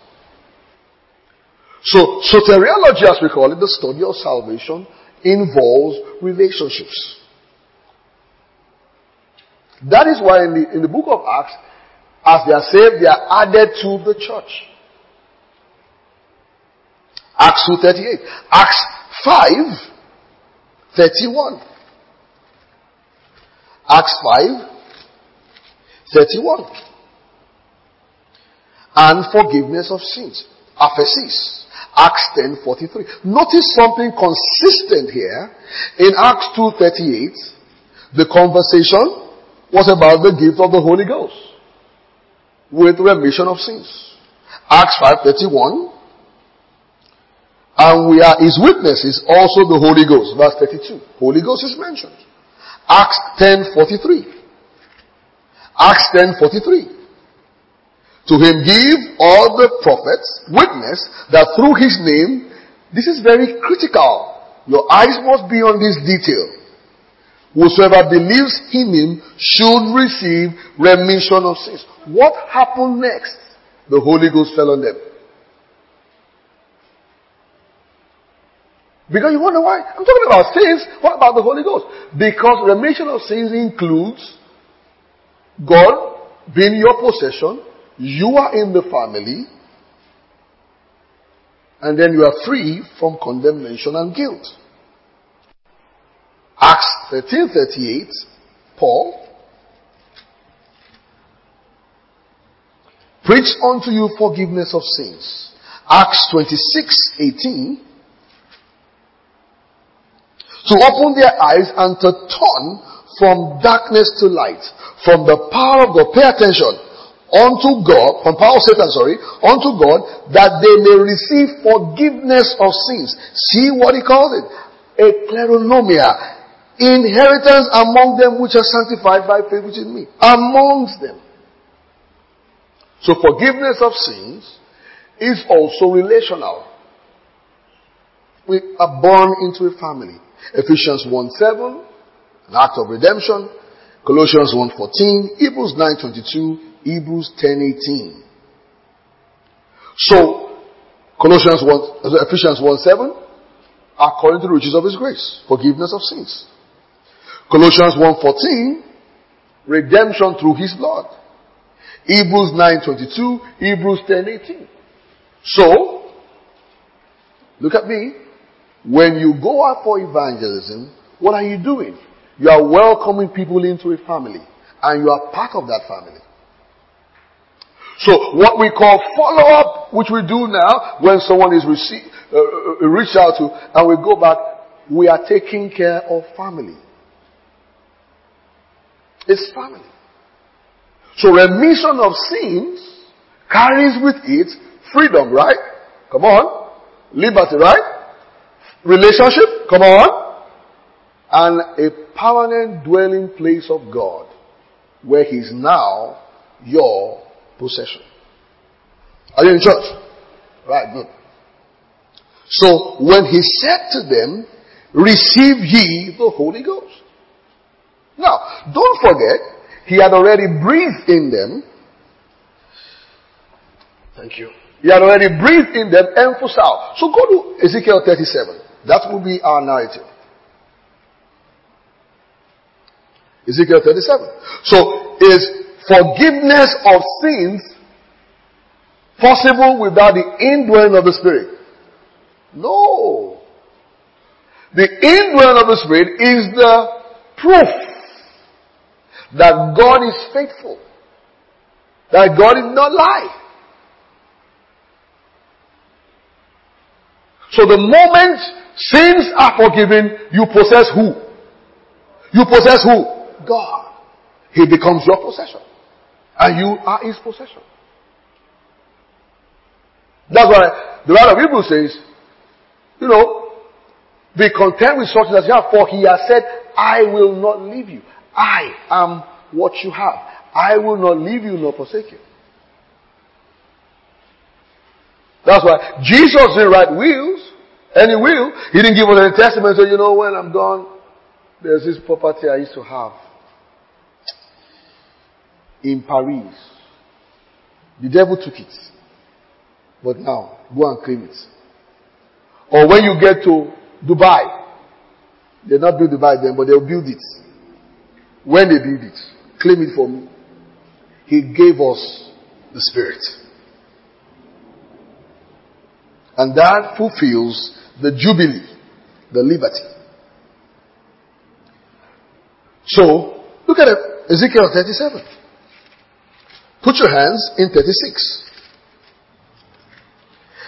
So, soteriology, as we call it, the study of salvation, involves relationships. That is why in the book of Acts, as they are saved, they are added to the church. Acts 2:38. Acts 5:31. Acts 5:31. and forgiveness of sins. Aphesis. Acts 10:43. Notice something consistent here. In Acts 2:38, the conversation was about the gift of the Holy Ghost with remission of sins. Acts 5:31, and we are his witnesses, also the Holy Ghost. Verse 32. Holy Ghost is mentioned. Acts 10:43. Acts 10:43. To him give all the prophets witness that through his name, this is very critical. Your eyes must be on this detail. Whosoever believes in him should receive remission of sins. What happened next? The Holy Ghost fell on them. Because you wonder why? I'm talking about sins. What about the Holy Ghost? Because remission of sins includes God being your possession. You are in the family. And then you are free from condemnation and guilt. Acts 13:38, Paul, preach unto you forgiveness of sins. Acts 26:18, to open their eyes and to turn from darkness to light, from the power of God, pay attention, unto God, from power of Satan, unto God, that they may receive forgiveness of sins. See what he calls it? A kleronomia. Inheritance among them which are sanctified by faith which in me. Amongst them. So forgiveness of sins is also relational. We are born into a family. Ephesians 1:7, an act of redemption. Colossians 1:14, Hebrews 9:22, Hebrews 10:18. So, Ephesians 1:7, according to the riches of his grace, forgiveness of sins. Colossians 1:14, redemption through his blood. Hebrews 9:22, Hebrews 10:18. So, look at me. When you go out for evangelism, what are you doing? You are welcoming people into a family, and you are part of that family. So, what we call follow-up, which we do now, when someone is reached out to, and we go back, we are taking care of family. It's family. So remission of sins carries with it freedom, right? Come on. Liberty, right? Relationship, come on. And a permanent dwelling place of God, where he's now your possession. Are you in church? Right, good. So when he said to them, receive ye the Holy Ghost. Now, don't forget, he had already breathed in them. Thank you. He had already breathed in them emphasized. So go to Ezekiel 37. That will be our narrative. Ezekiel 37. So, is forgiveness of sins possible without the indwelling of the Spirit? No. The indwelling of the Spirit is the proof that God is faithful. That God did not lie. So the moment sins are forgiven, you possess who? You possess who? God. He becomes your possession. And you are his possession. That's why the writer of Hebrews says, be content with such as you have, for he has said, I will not leave you. I am what you have. I will not leave you nor forsake you. That's why Jesus didn't write wills. Any will. He didn't give us any testament. So, when I'm gone, there's this property I used to have in Paris. The devil took it. But now, go and claim it. Or when you get to Dubai, they'll not build Dubai then, but they'll build it. When they build it, claim it for me. He gave us the Spirit. And that fulfills the jubilee, the liberty. So, look at it. Ezekiel 37. Put your hands in 36.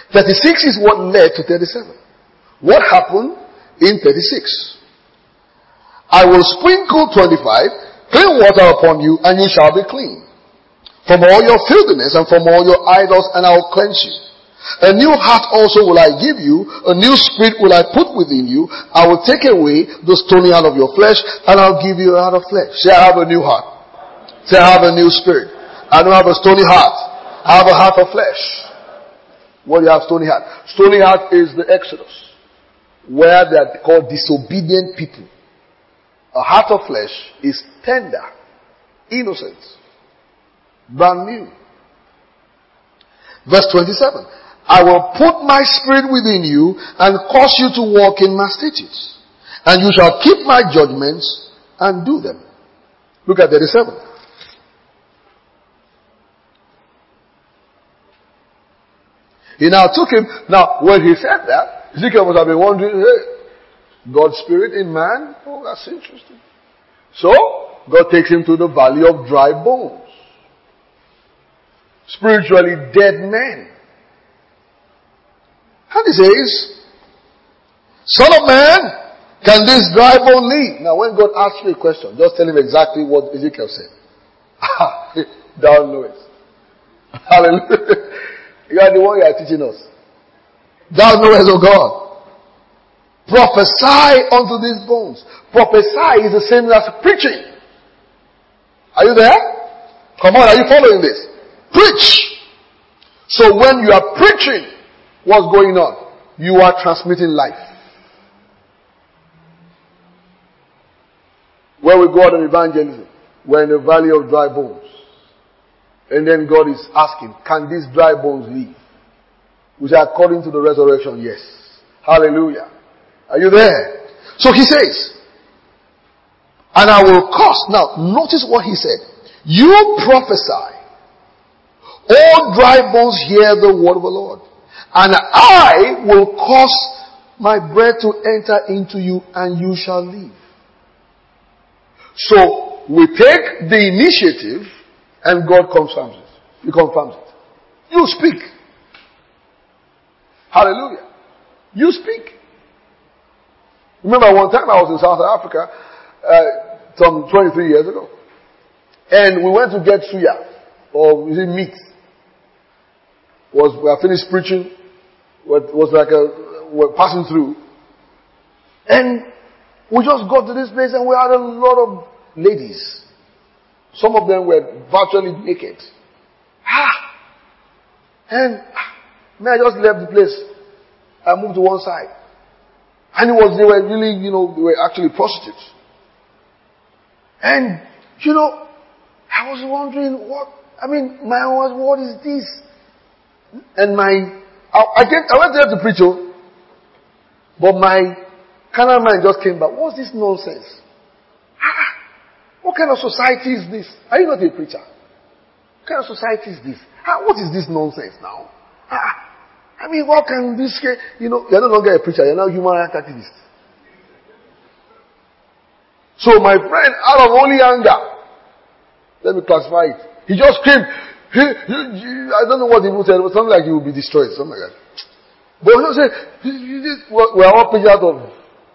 36 is what led to 37. What happened in 36? I will sprinkle 25 clean water upon you, and you shall be clean from all your filthiness and from all your idols, and I will cleanse you. A new heart also will I give you, a new spirit will I put within you. I will take away the stony heart of your flesh, and I'll give you a heart of flesh. Say, I have a new heart. Say, I have a new spirit. I don't have a stony heart. I have a heart of flesh. What do you have, stony heart? Stony heart is the Exodus, where they are called disobedient people. A heart of flesh is tender, innocent, brand new. Verse 27. I will put my spirit within you and cause you to walk in my statutes. And you shall keep my judgments and do them. Look at 37. He now took him. Now, when he said that, Ezekiel must have been wondering, hey, God's spirit in man? Oh, that's interesting. So, God takes him to the valley of dry bones. Spiritually dead men. And he says, Son of man, can this dry bone live? Now when God asks you a question, just tell him exactly what Ezekiel said. Thou knowest. Hallelujah. You are the one you are teaching us. Thou knowest, O God. Prophesy unto these bones. Prophesy is the same as preaching. Are you there? Come on, are you following this? Preach. So when you are preaching, what's going on? You are transmitting life. When we go out on evangelism, we're in the valley of dry bones. And then God is asking, can these dry bones live? We say, according to the resurrection, yes. Hallelujah. Are you there? So he says, and I will cause. Now, notice what he said. You prophesy. All dry bones hear the word of the Lord. And I will cause my breath to enter into you, and you shall live. So, we take the initiative, and God confirms it. He confirms it. You speak. Hallelujah. You speak. Remember one time I was in South Africa, some 23 years ago. And we went to get suya, or is it meat? We are finished preaching. Was like we're passing through. And we just got to this place and we had a lot of ladies. Some of them were virtually naked. And I just left the place. I moved to one side. And they were really, they were actually prostitutes. And, I was wondering what is this? And I went there to preach, but my carnal mind just came back. What's this nonsense? What kind of society is this? Are you not a preacher? What kind of society is this? What is this nonsense now? What can this, you're no longer a preacher, you're now a human rights activist. So my friend, out of only anger, let me classify it, he just screamed, I don't know what he said, but something like he will be destroyed, something like that. But he said, we are all preachers of.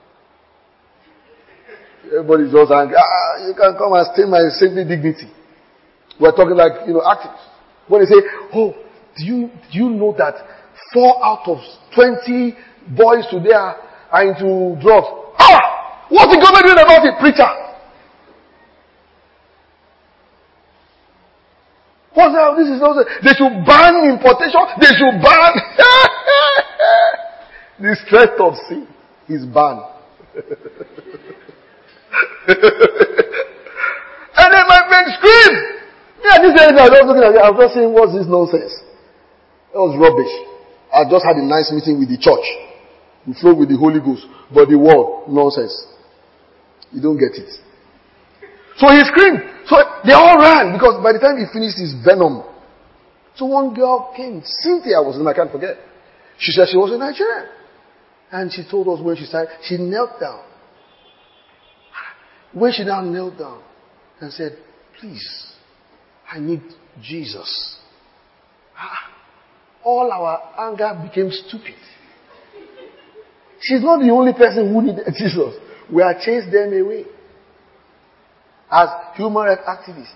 Everybody's just angry. You can come and stain my saintly dignity. We're talking like, activists. When they say, do you know that 4 out of 20 boys today are into drugs? What's the government doing about it, preacher? What's that? This is nonsense. They should ban importation. They should ban. The threat of sin is banned. And then my friend screamed. I was looking at it. I was just saying, what's this nonsense? That was rubbish. I just had a nice meeting with the church. We flowed with the Holy Ghost. But the world, nonsense. You don't get it. So he screamed. So they all ran because by the time he finished his venom. So one girl came. Cynthia was in, I can't forget. She said she was a Nigerian. And she told us when she started, she knelt down. When she now knelt down and said, please, I need Jesus. all our anger became stupid. She's not the only person who needed Jesus. We have chased them away as human rights activists.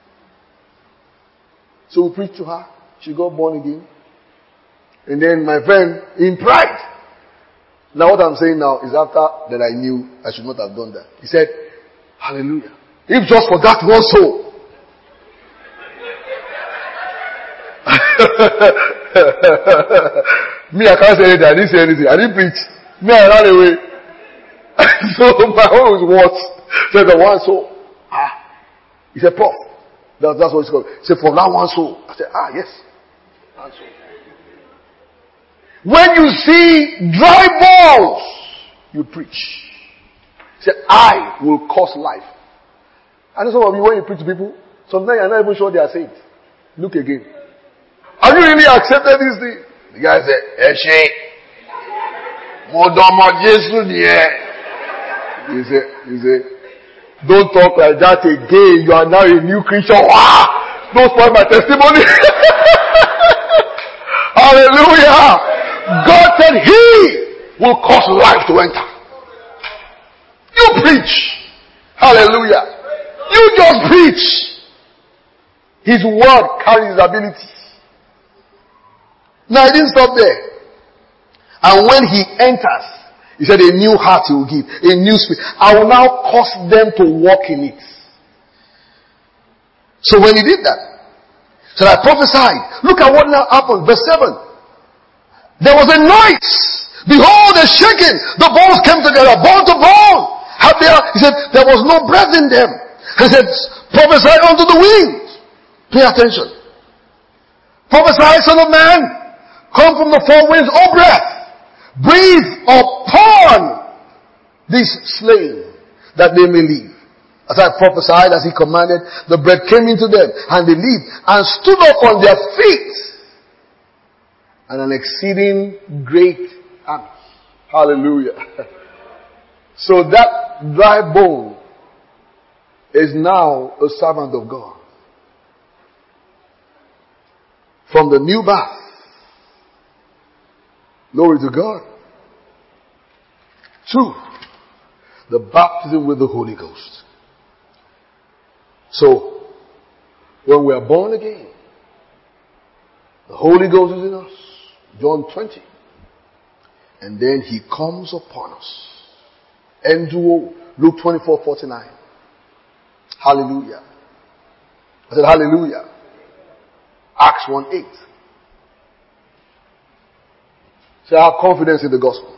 So we preached to her. She got born again. And then my friend, in pride. Now what I'm saying now is after that I knew I should not have done that. He said, hallelujah. If just for that one soul. Me, I can't say anything. I didn't say anything. I didn't preach. Me, I ran away. So my own was what? Said the one soul. He said, Prof. That's what it's called. He said, from that one soul. I said, yes. One soul. When you see dry balls, you preach. He said, I will cause life. And some of you, when you preach to people, sometimes you're not even sure they are saved. Look again. Have you really accepted this thing? The guy said, Eshe. Modomo Jesu niye. He said, don't talk like that again. You are now a new creature. Wow! Don't spoil my testimony. Hallelujah. God said He will cause life to enter. You preach. Hallelujah. You just preach. His word carries ability. Now, he didn't stop there. And when he enters, he said, a new heart he will give, a new spirit. I will now cause them to walk in it. So when he did that, so I prophesied. Look at what now happened. Verse 7. There was a noise. Behold, a shaking. The bones came together, bone to bone. He said, there was no breath in them. He said, prophesy unto the wind. Pay attention. Prophesy, son of man. Come from the four winds, O breath. Breathe upon these slain, that they may live. As I prophesied, as he commanded, the breath came into them, and they lived, and stood up on their feet. And an exceeding great army. Hallelujah. So that dry bone is now a servant of God. From the new birth. Glory to God. 2, the baptism with the Holy Ghost. So, when we are born again, the Holy Ghost is in us. John 20. And then He comes upon us. Enduo, Luke 24:49. Hallelujah. I said hallelujah. Acts 1:8. So I have confidence in the gospel.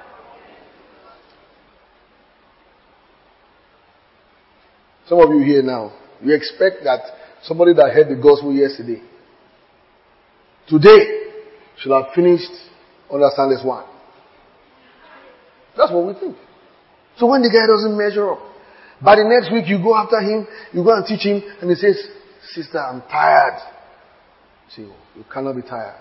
Some of you here now, you expect that somebody that heard the gospel yesterday, today, should have finished understand this one. That's what we think. So when the guy doesn't measure up, by the next week you go after him, you go and teach him, and he says, sister, I'm tired. You say, you cannot be tired.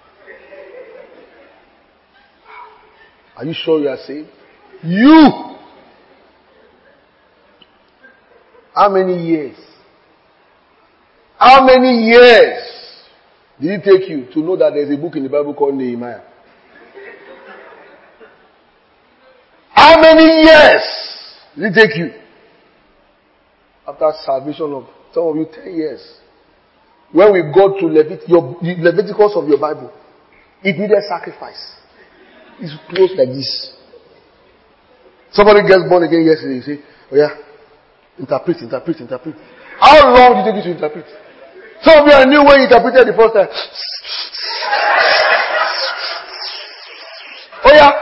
Are you sure you are saved? You! How many years? How many years did it take you to know that there's a book in the Bible called Nehemiah? How many years did it take you? After salvation of some of you 10 years. When we got to Leviticus of your Bible, it needed sacrifice. It's close like this. Somebody gets born again yesterday, you say, oh yeah, interpret. How long did it take you to interpret? Some of you I knew when you interpreted the first time. Oh yeah,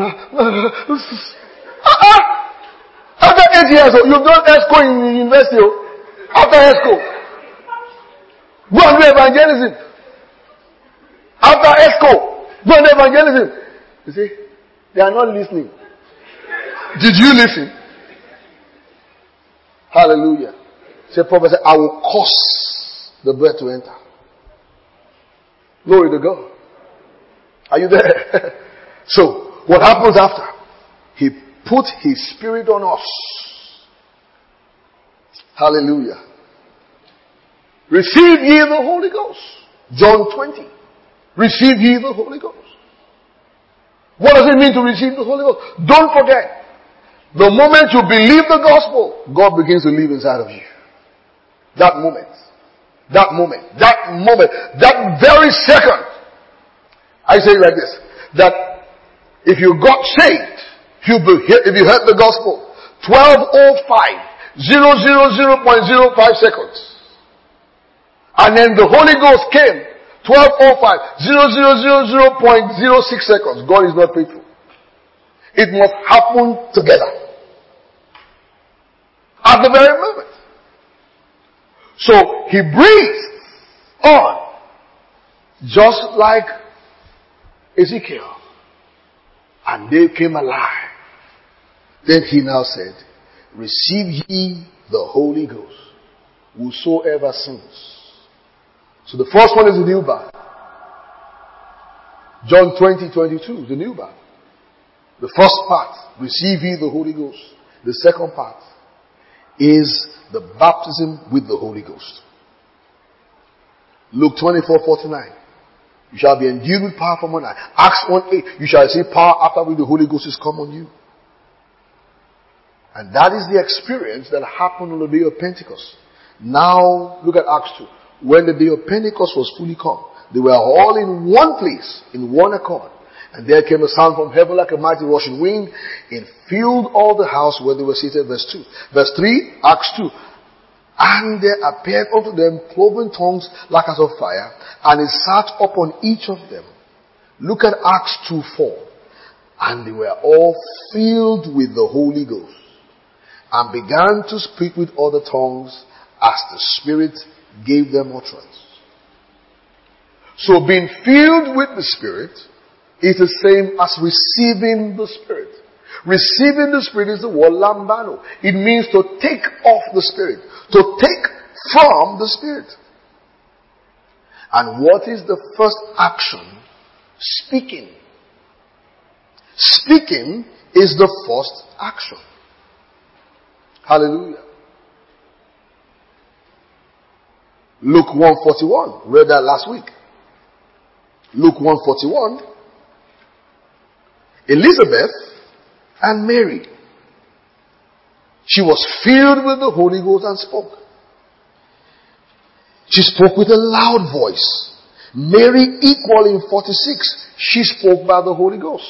after 8 years, you've done ESCO in university. After ESCO, go and do evangelism. After ESCO, go and do evangelism. You see, they are not listening. Did you listen? Hallelujah. Say, prophet said, I will cause the breath to enter. Glory to God. Are you there? So, what happens after? He put His Spirit on us. Hallelujah. Receive ye the Holy Ghost. John 20. Receive ye the Holy Ghost. What does it mean to receive the Holy Ghost? Don't forget, the moment you believe the gospel, God begins to live inside of you. That moment, that very second. I say it like this, that if you got saved, if you heard the gospel, 12:05, 0.05 seconds. And then the Holy Ghost came, 12:05, 0.06 seconds. God is not faithful. It must happen together. At the very moment. So he breathed on, just like Ezekiel, and they came alive. Then he now said, receive ye the Holy Ghost, whosoever sins. So the first one is the new birth. John 20:22 is the new birth. The first part, receive ye the Holy Ghost. The second part is the baptism with the Holy Ghost. Luke 24:49. You shall be endued with power from on high. Acts 1:8. You shall receive power after which the Holy Ghost is come on you. And that is the experience that happened on the day of Pentecost. Now, look at Acts 2. When the day of Pentecost was fully come, they were all in one place, in one accord. And there came a sound from heaven like a mighty rushing wind, and filled all the house where they were seated. Verse 2. Verse 3, Acts 2. And there appeared unto them cloven tongues like as of fire, and it sat upon each of them. Look at Acts 2:4. And they were all filled with the Holy Ghost, and began to speak with other tongues as the Spirit gave them utterance. So being filled with the Spirit is the same as receiving the Spirit. Receiving the Spirit is the word lambano. It means to take off the Spirit, to take from the Spirit. And what is the first action? Speaking. Speaking is the first action. Hallelujah. Luke 1:41. Read that last week. Luke 1:41. Elizabeth and Mary. She was filled with the Holy Ghost and spoke. She spoke with a loud voice. Mary, equal in 46, she spoke by the Holy Ghost.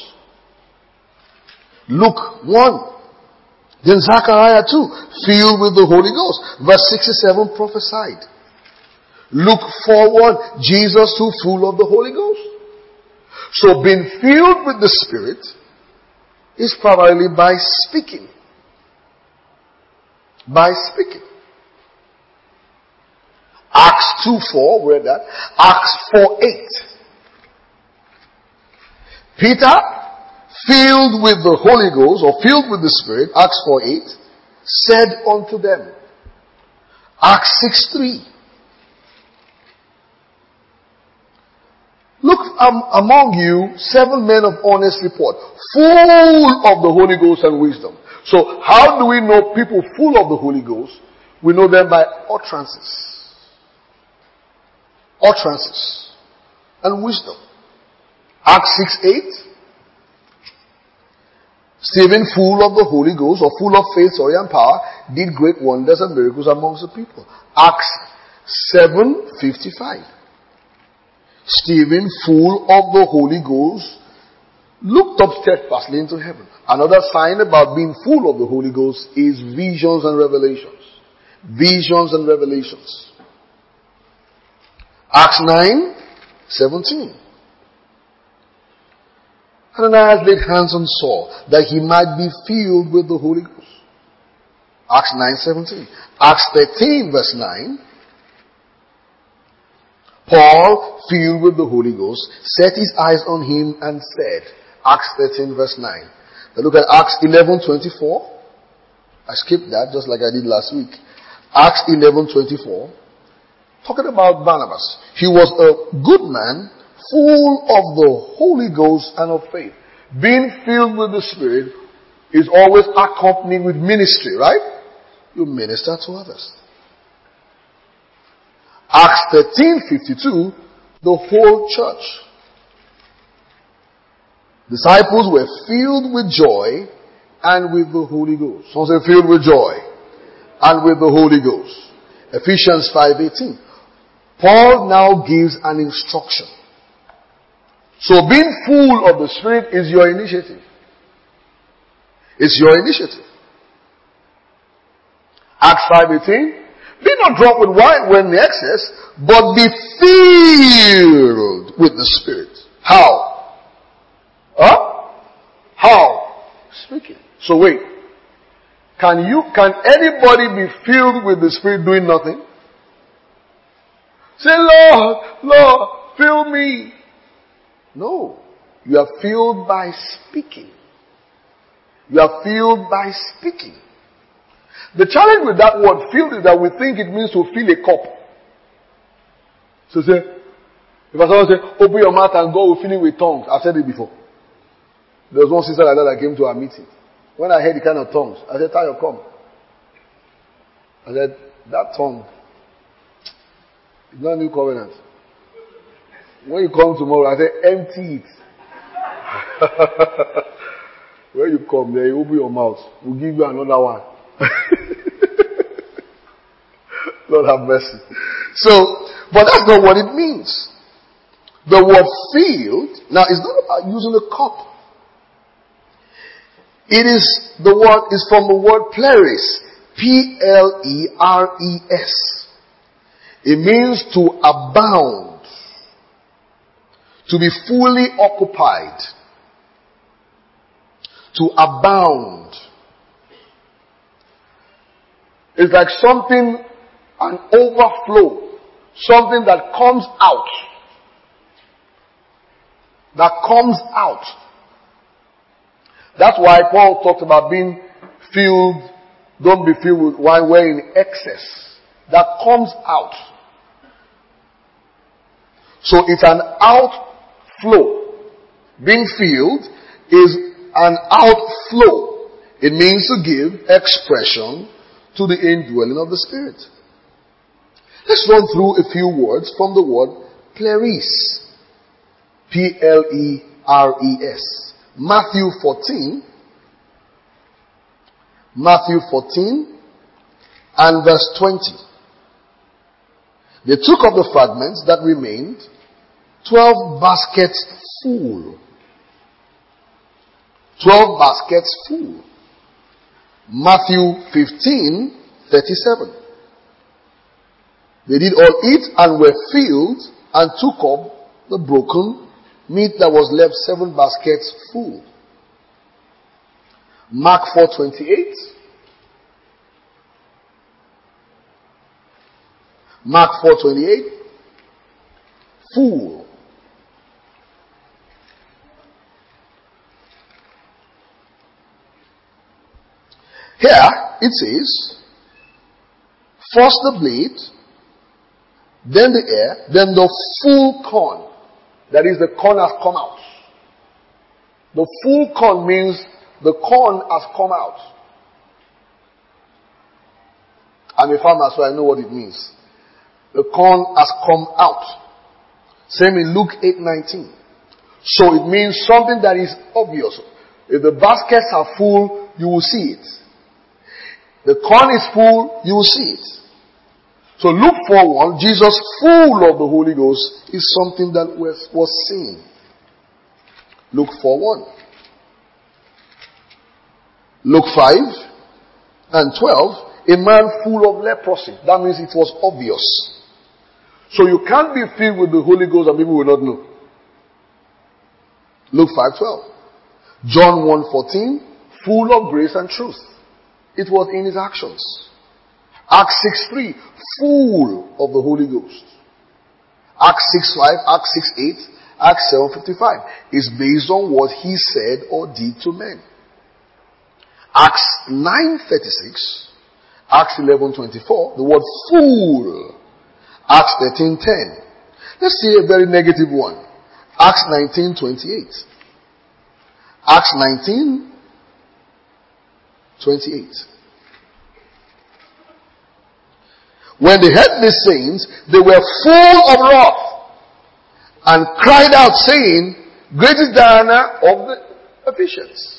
Luke 1. Then Zechariah 2, filled with the Holy Ghost. Verse 67, prophesied. Luke 4:1, Jesus too, full of the Holy Ghost. So being filled with the Spirit is primarily by speaking. By speaking. Acts 2:4, read that. Acts 4:8. Peter, filled with the Holy Ghost, or filled with the Spirit, Acts 4:8, said unto them. Acts 6:3. Look among you 7 men of honest report, full of the Holy Ghost and wisdom. So how do we know people full of the Holy Ghost? We know them by utterances. Utterances and wisdom. Acts 6:8. Stephen, full of the Holy Ghost, or full of faith, and power, did great wonders and miracles amongst the people. Acts 7:55. Stephen, full of the Holy Ghost, looked up steadfastly into heaven. Another sign about being full of the Holy Ghost is visions and revelations. Visions and revelations. Acts 9:17. Ananias laid hands on Saul that he might be filled with the Holy Ghost. Acts 9:17. Acts 13 verse 9. Paul, filled with the Holy Ghost, set his eyes on him and said, Acts 13 verse 9. Now look at Acts 11:24. I skipped that just like I did last week. Acts 11:24. Talking about Barnabas. He was a good man, full of the Holy Ghost and of faith. Being filled with the Spirit is always accompanied with ministry, right? You minister to others. Acts 13:52, the whole church Disciples were filled with joy and with the Holy Ghost. So say filled with joy and with the Holy Ghost. Ephesians 5:18. Paul now gives an instruction. So being full of the Spirit is your initiative. It's your initiative. Acts 5:18. Be not drunk with wine when in excess, but be filled with the Spirit. How? How? Speaking. So wait. Can anybody be filled with the Spirit doing nothing? Say, Lord, Lord, fill me. No. You are filled by speaking. You are filled by speaking. The challenge with that word filled is that we think it means to fill a cup. So say, if someone say, open your mouth and God will fill it with tongues. I've said it before. There was one sister like that came to our meeting. When I heard the kind of tongues, I said, Tayo, come. I said, that tongue is not new covenant. When you come tomorrow, I said, empty it. When you come there, you open your mouth. We'll give you another one. Lord have mercy. So, but that's not what it means. The word filled, now it's not about using a cup. It is, the word is from the word pleres. P-L-E-R-E-S. It means to abound. To be fully occupied. To abound. It's like something, an overflow. Something that comes out. That comes out. That's why Paul talked about being filled, don't be filled with wine where in excess. That comes out. So it's an outflow. Being filled is an outflow. It means to give expression to the indwelling of the Spirit. Let's run through a few words from the word pleres. P-L-E-R-E-S. Matthew 14 and verse 20. They took up the fragments that remained, 12 baskets full. 12 baskets full. Matthew 15:37. They did all eat and were filled and took up the broken meat that was left, 7 baskets full. Mark 4:28. Mark 4:28. Full. Here it says, first the blade, then the ear, then the full corn. That is, the corn has come out. The full corn means the corn has come out. I'm a farmer, so I know what it means. The corn has come out. Same in Luke 8:19. So it means something that is obvious. If the baskets are full, you will see it. The corn is full, you will see it. So Luke 4:1, Jesus full of the Holy Ghost is something that was seen. Luke 4:1. Luke 5:12, a man full of leprosy. That means it was obvious. So you can't be filled with the Holy Ghost and people will not know. Luke 5:12. John 1:14, full of grace and truth. It was in his actions. Acts 6:3, full of the Holy Ghost. Acts 6:5, Acts 6:8, Acts 7:55 is based on what he said or did to men. Acts 9:36, Acts 11:24, the word full. Acts 13:10. Let's see a very negative one. Acts 19:28. Acts 19:28. When they heard these sayings, they were full of wrath and cried out saying, Great is Diana of the Ephesians.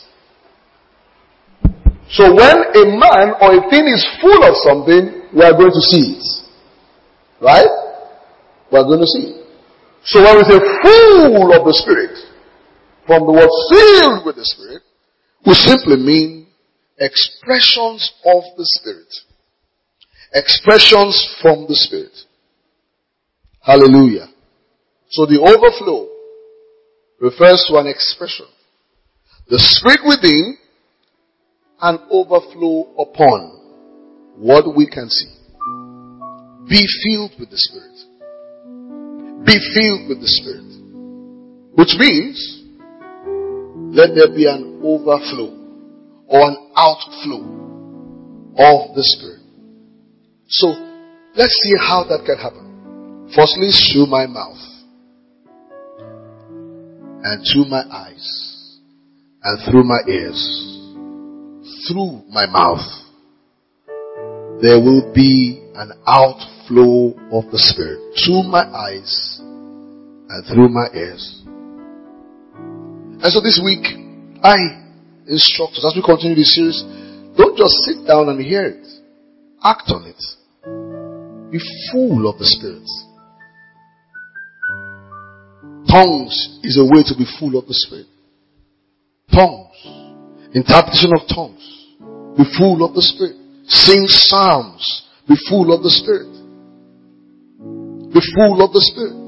So when a man or a thing is full of something, we are going to see it. Right? We are going to see it. So when we say full of the Spirit, from the word filled with the Spirit, we simply mean expressions of the Spirit. Expressions from the Spirit. Hallelujah. So the overflow refers to an expression. The Spirit within, an overflow upon what we can see. Be filled with the Spirit. Be filled with the Spirit. Which means, let there be an overflow or an outflow of the Spirit. So, let's see how that can happen. Firstly, through my mouth, and through my eyes, and through my ears. Through my mouth, there will be an outflow of the Spirit. Through my eyes, and through my ears. And so this week, I instruct us, as we continue this series, don't just sit down and hear it. Act on it. Be full of the Spirit. Tongues is a way to be full of the Spirit. Tongues. Interpretation of tongues. Be full of the Spirit. Sing psalms. Be full of the Spirit. Be full of the Spirit.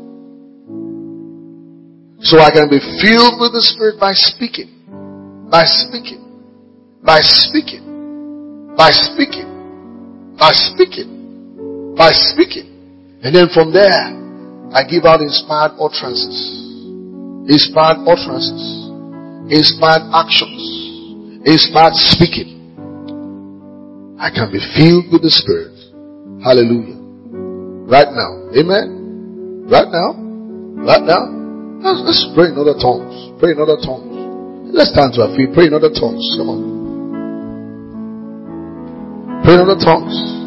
So I can be filled with the Spirit by speaking. By speaking. By speaking. By speaking. By speaking. By speaking. And then from there, I give out inspired utterances. Inspired utterances. Inspired actions. Inspired speaking. I can be filled with the Spirit. Hallelujah. Right now. Amen. Right now. Right now. Let's pray in other tongues. Pray in other tongues. Let's stand to our feet. Pray in other tongues. Come on. Pray in other tongues.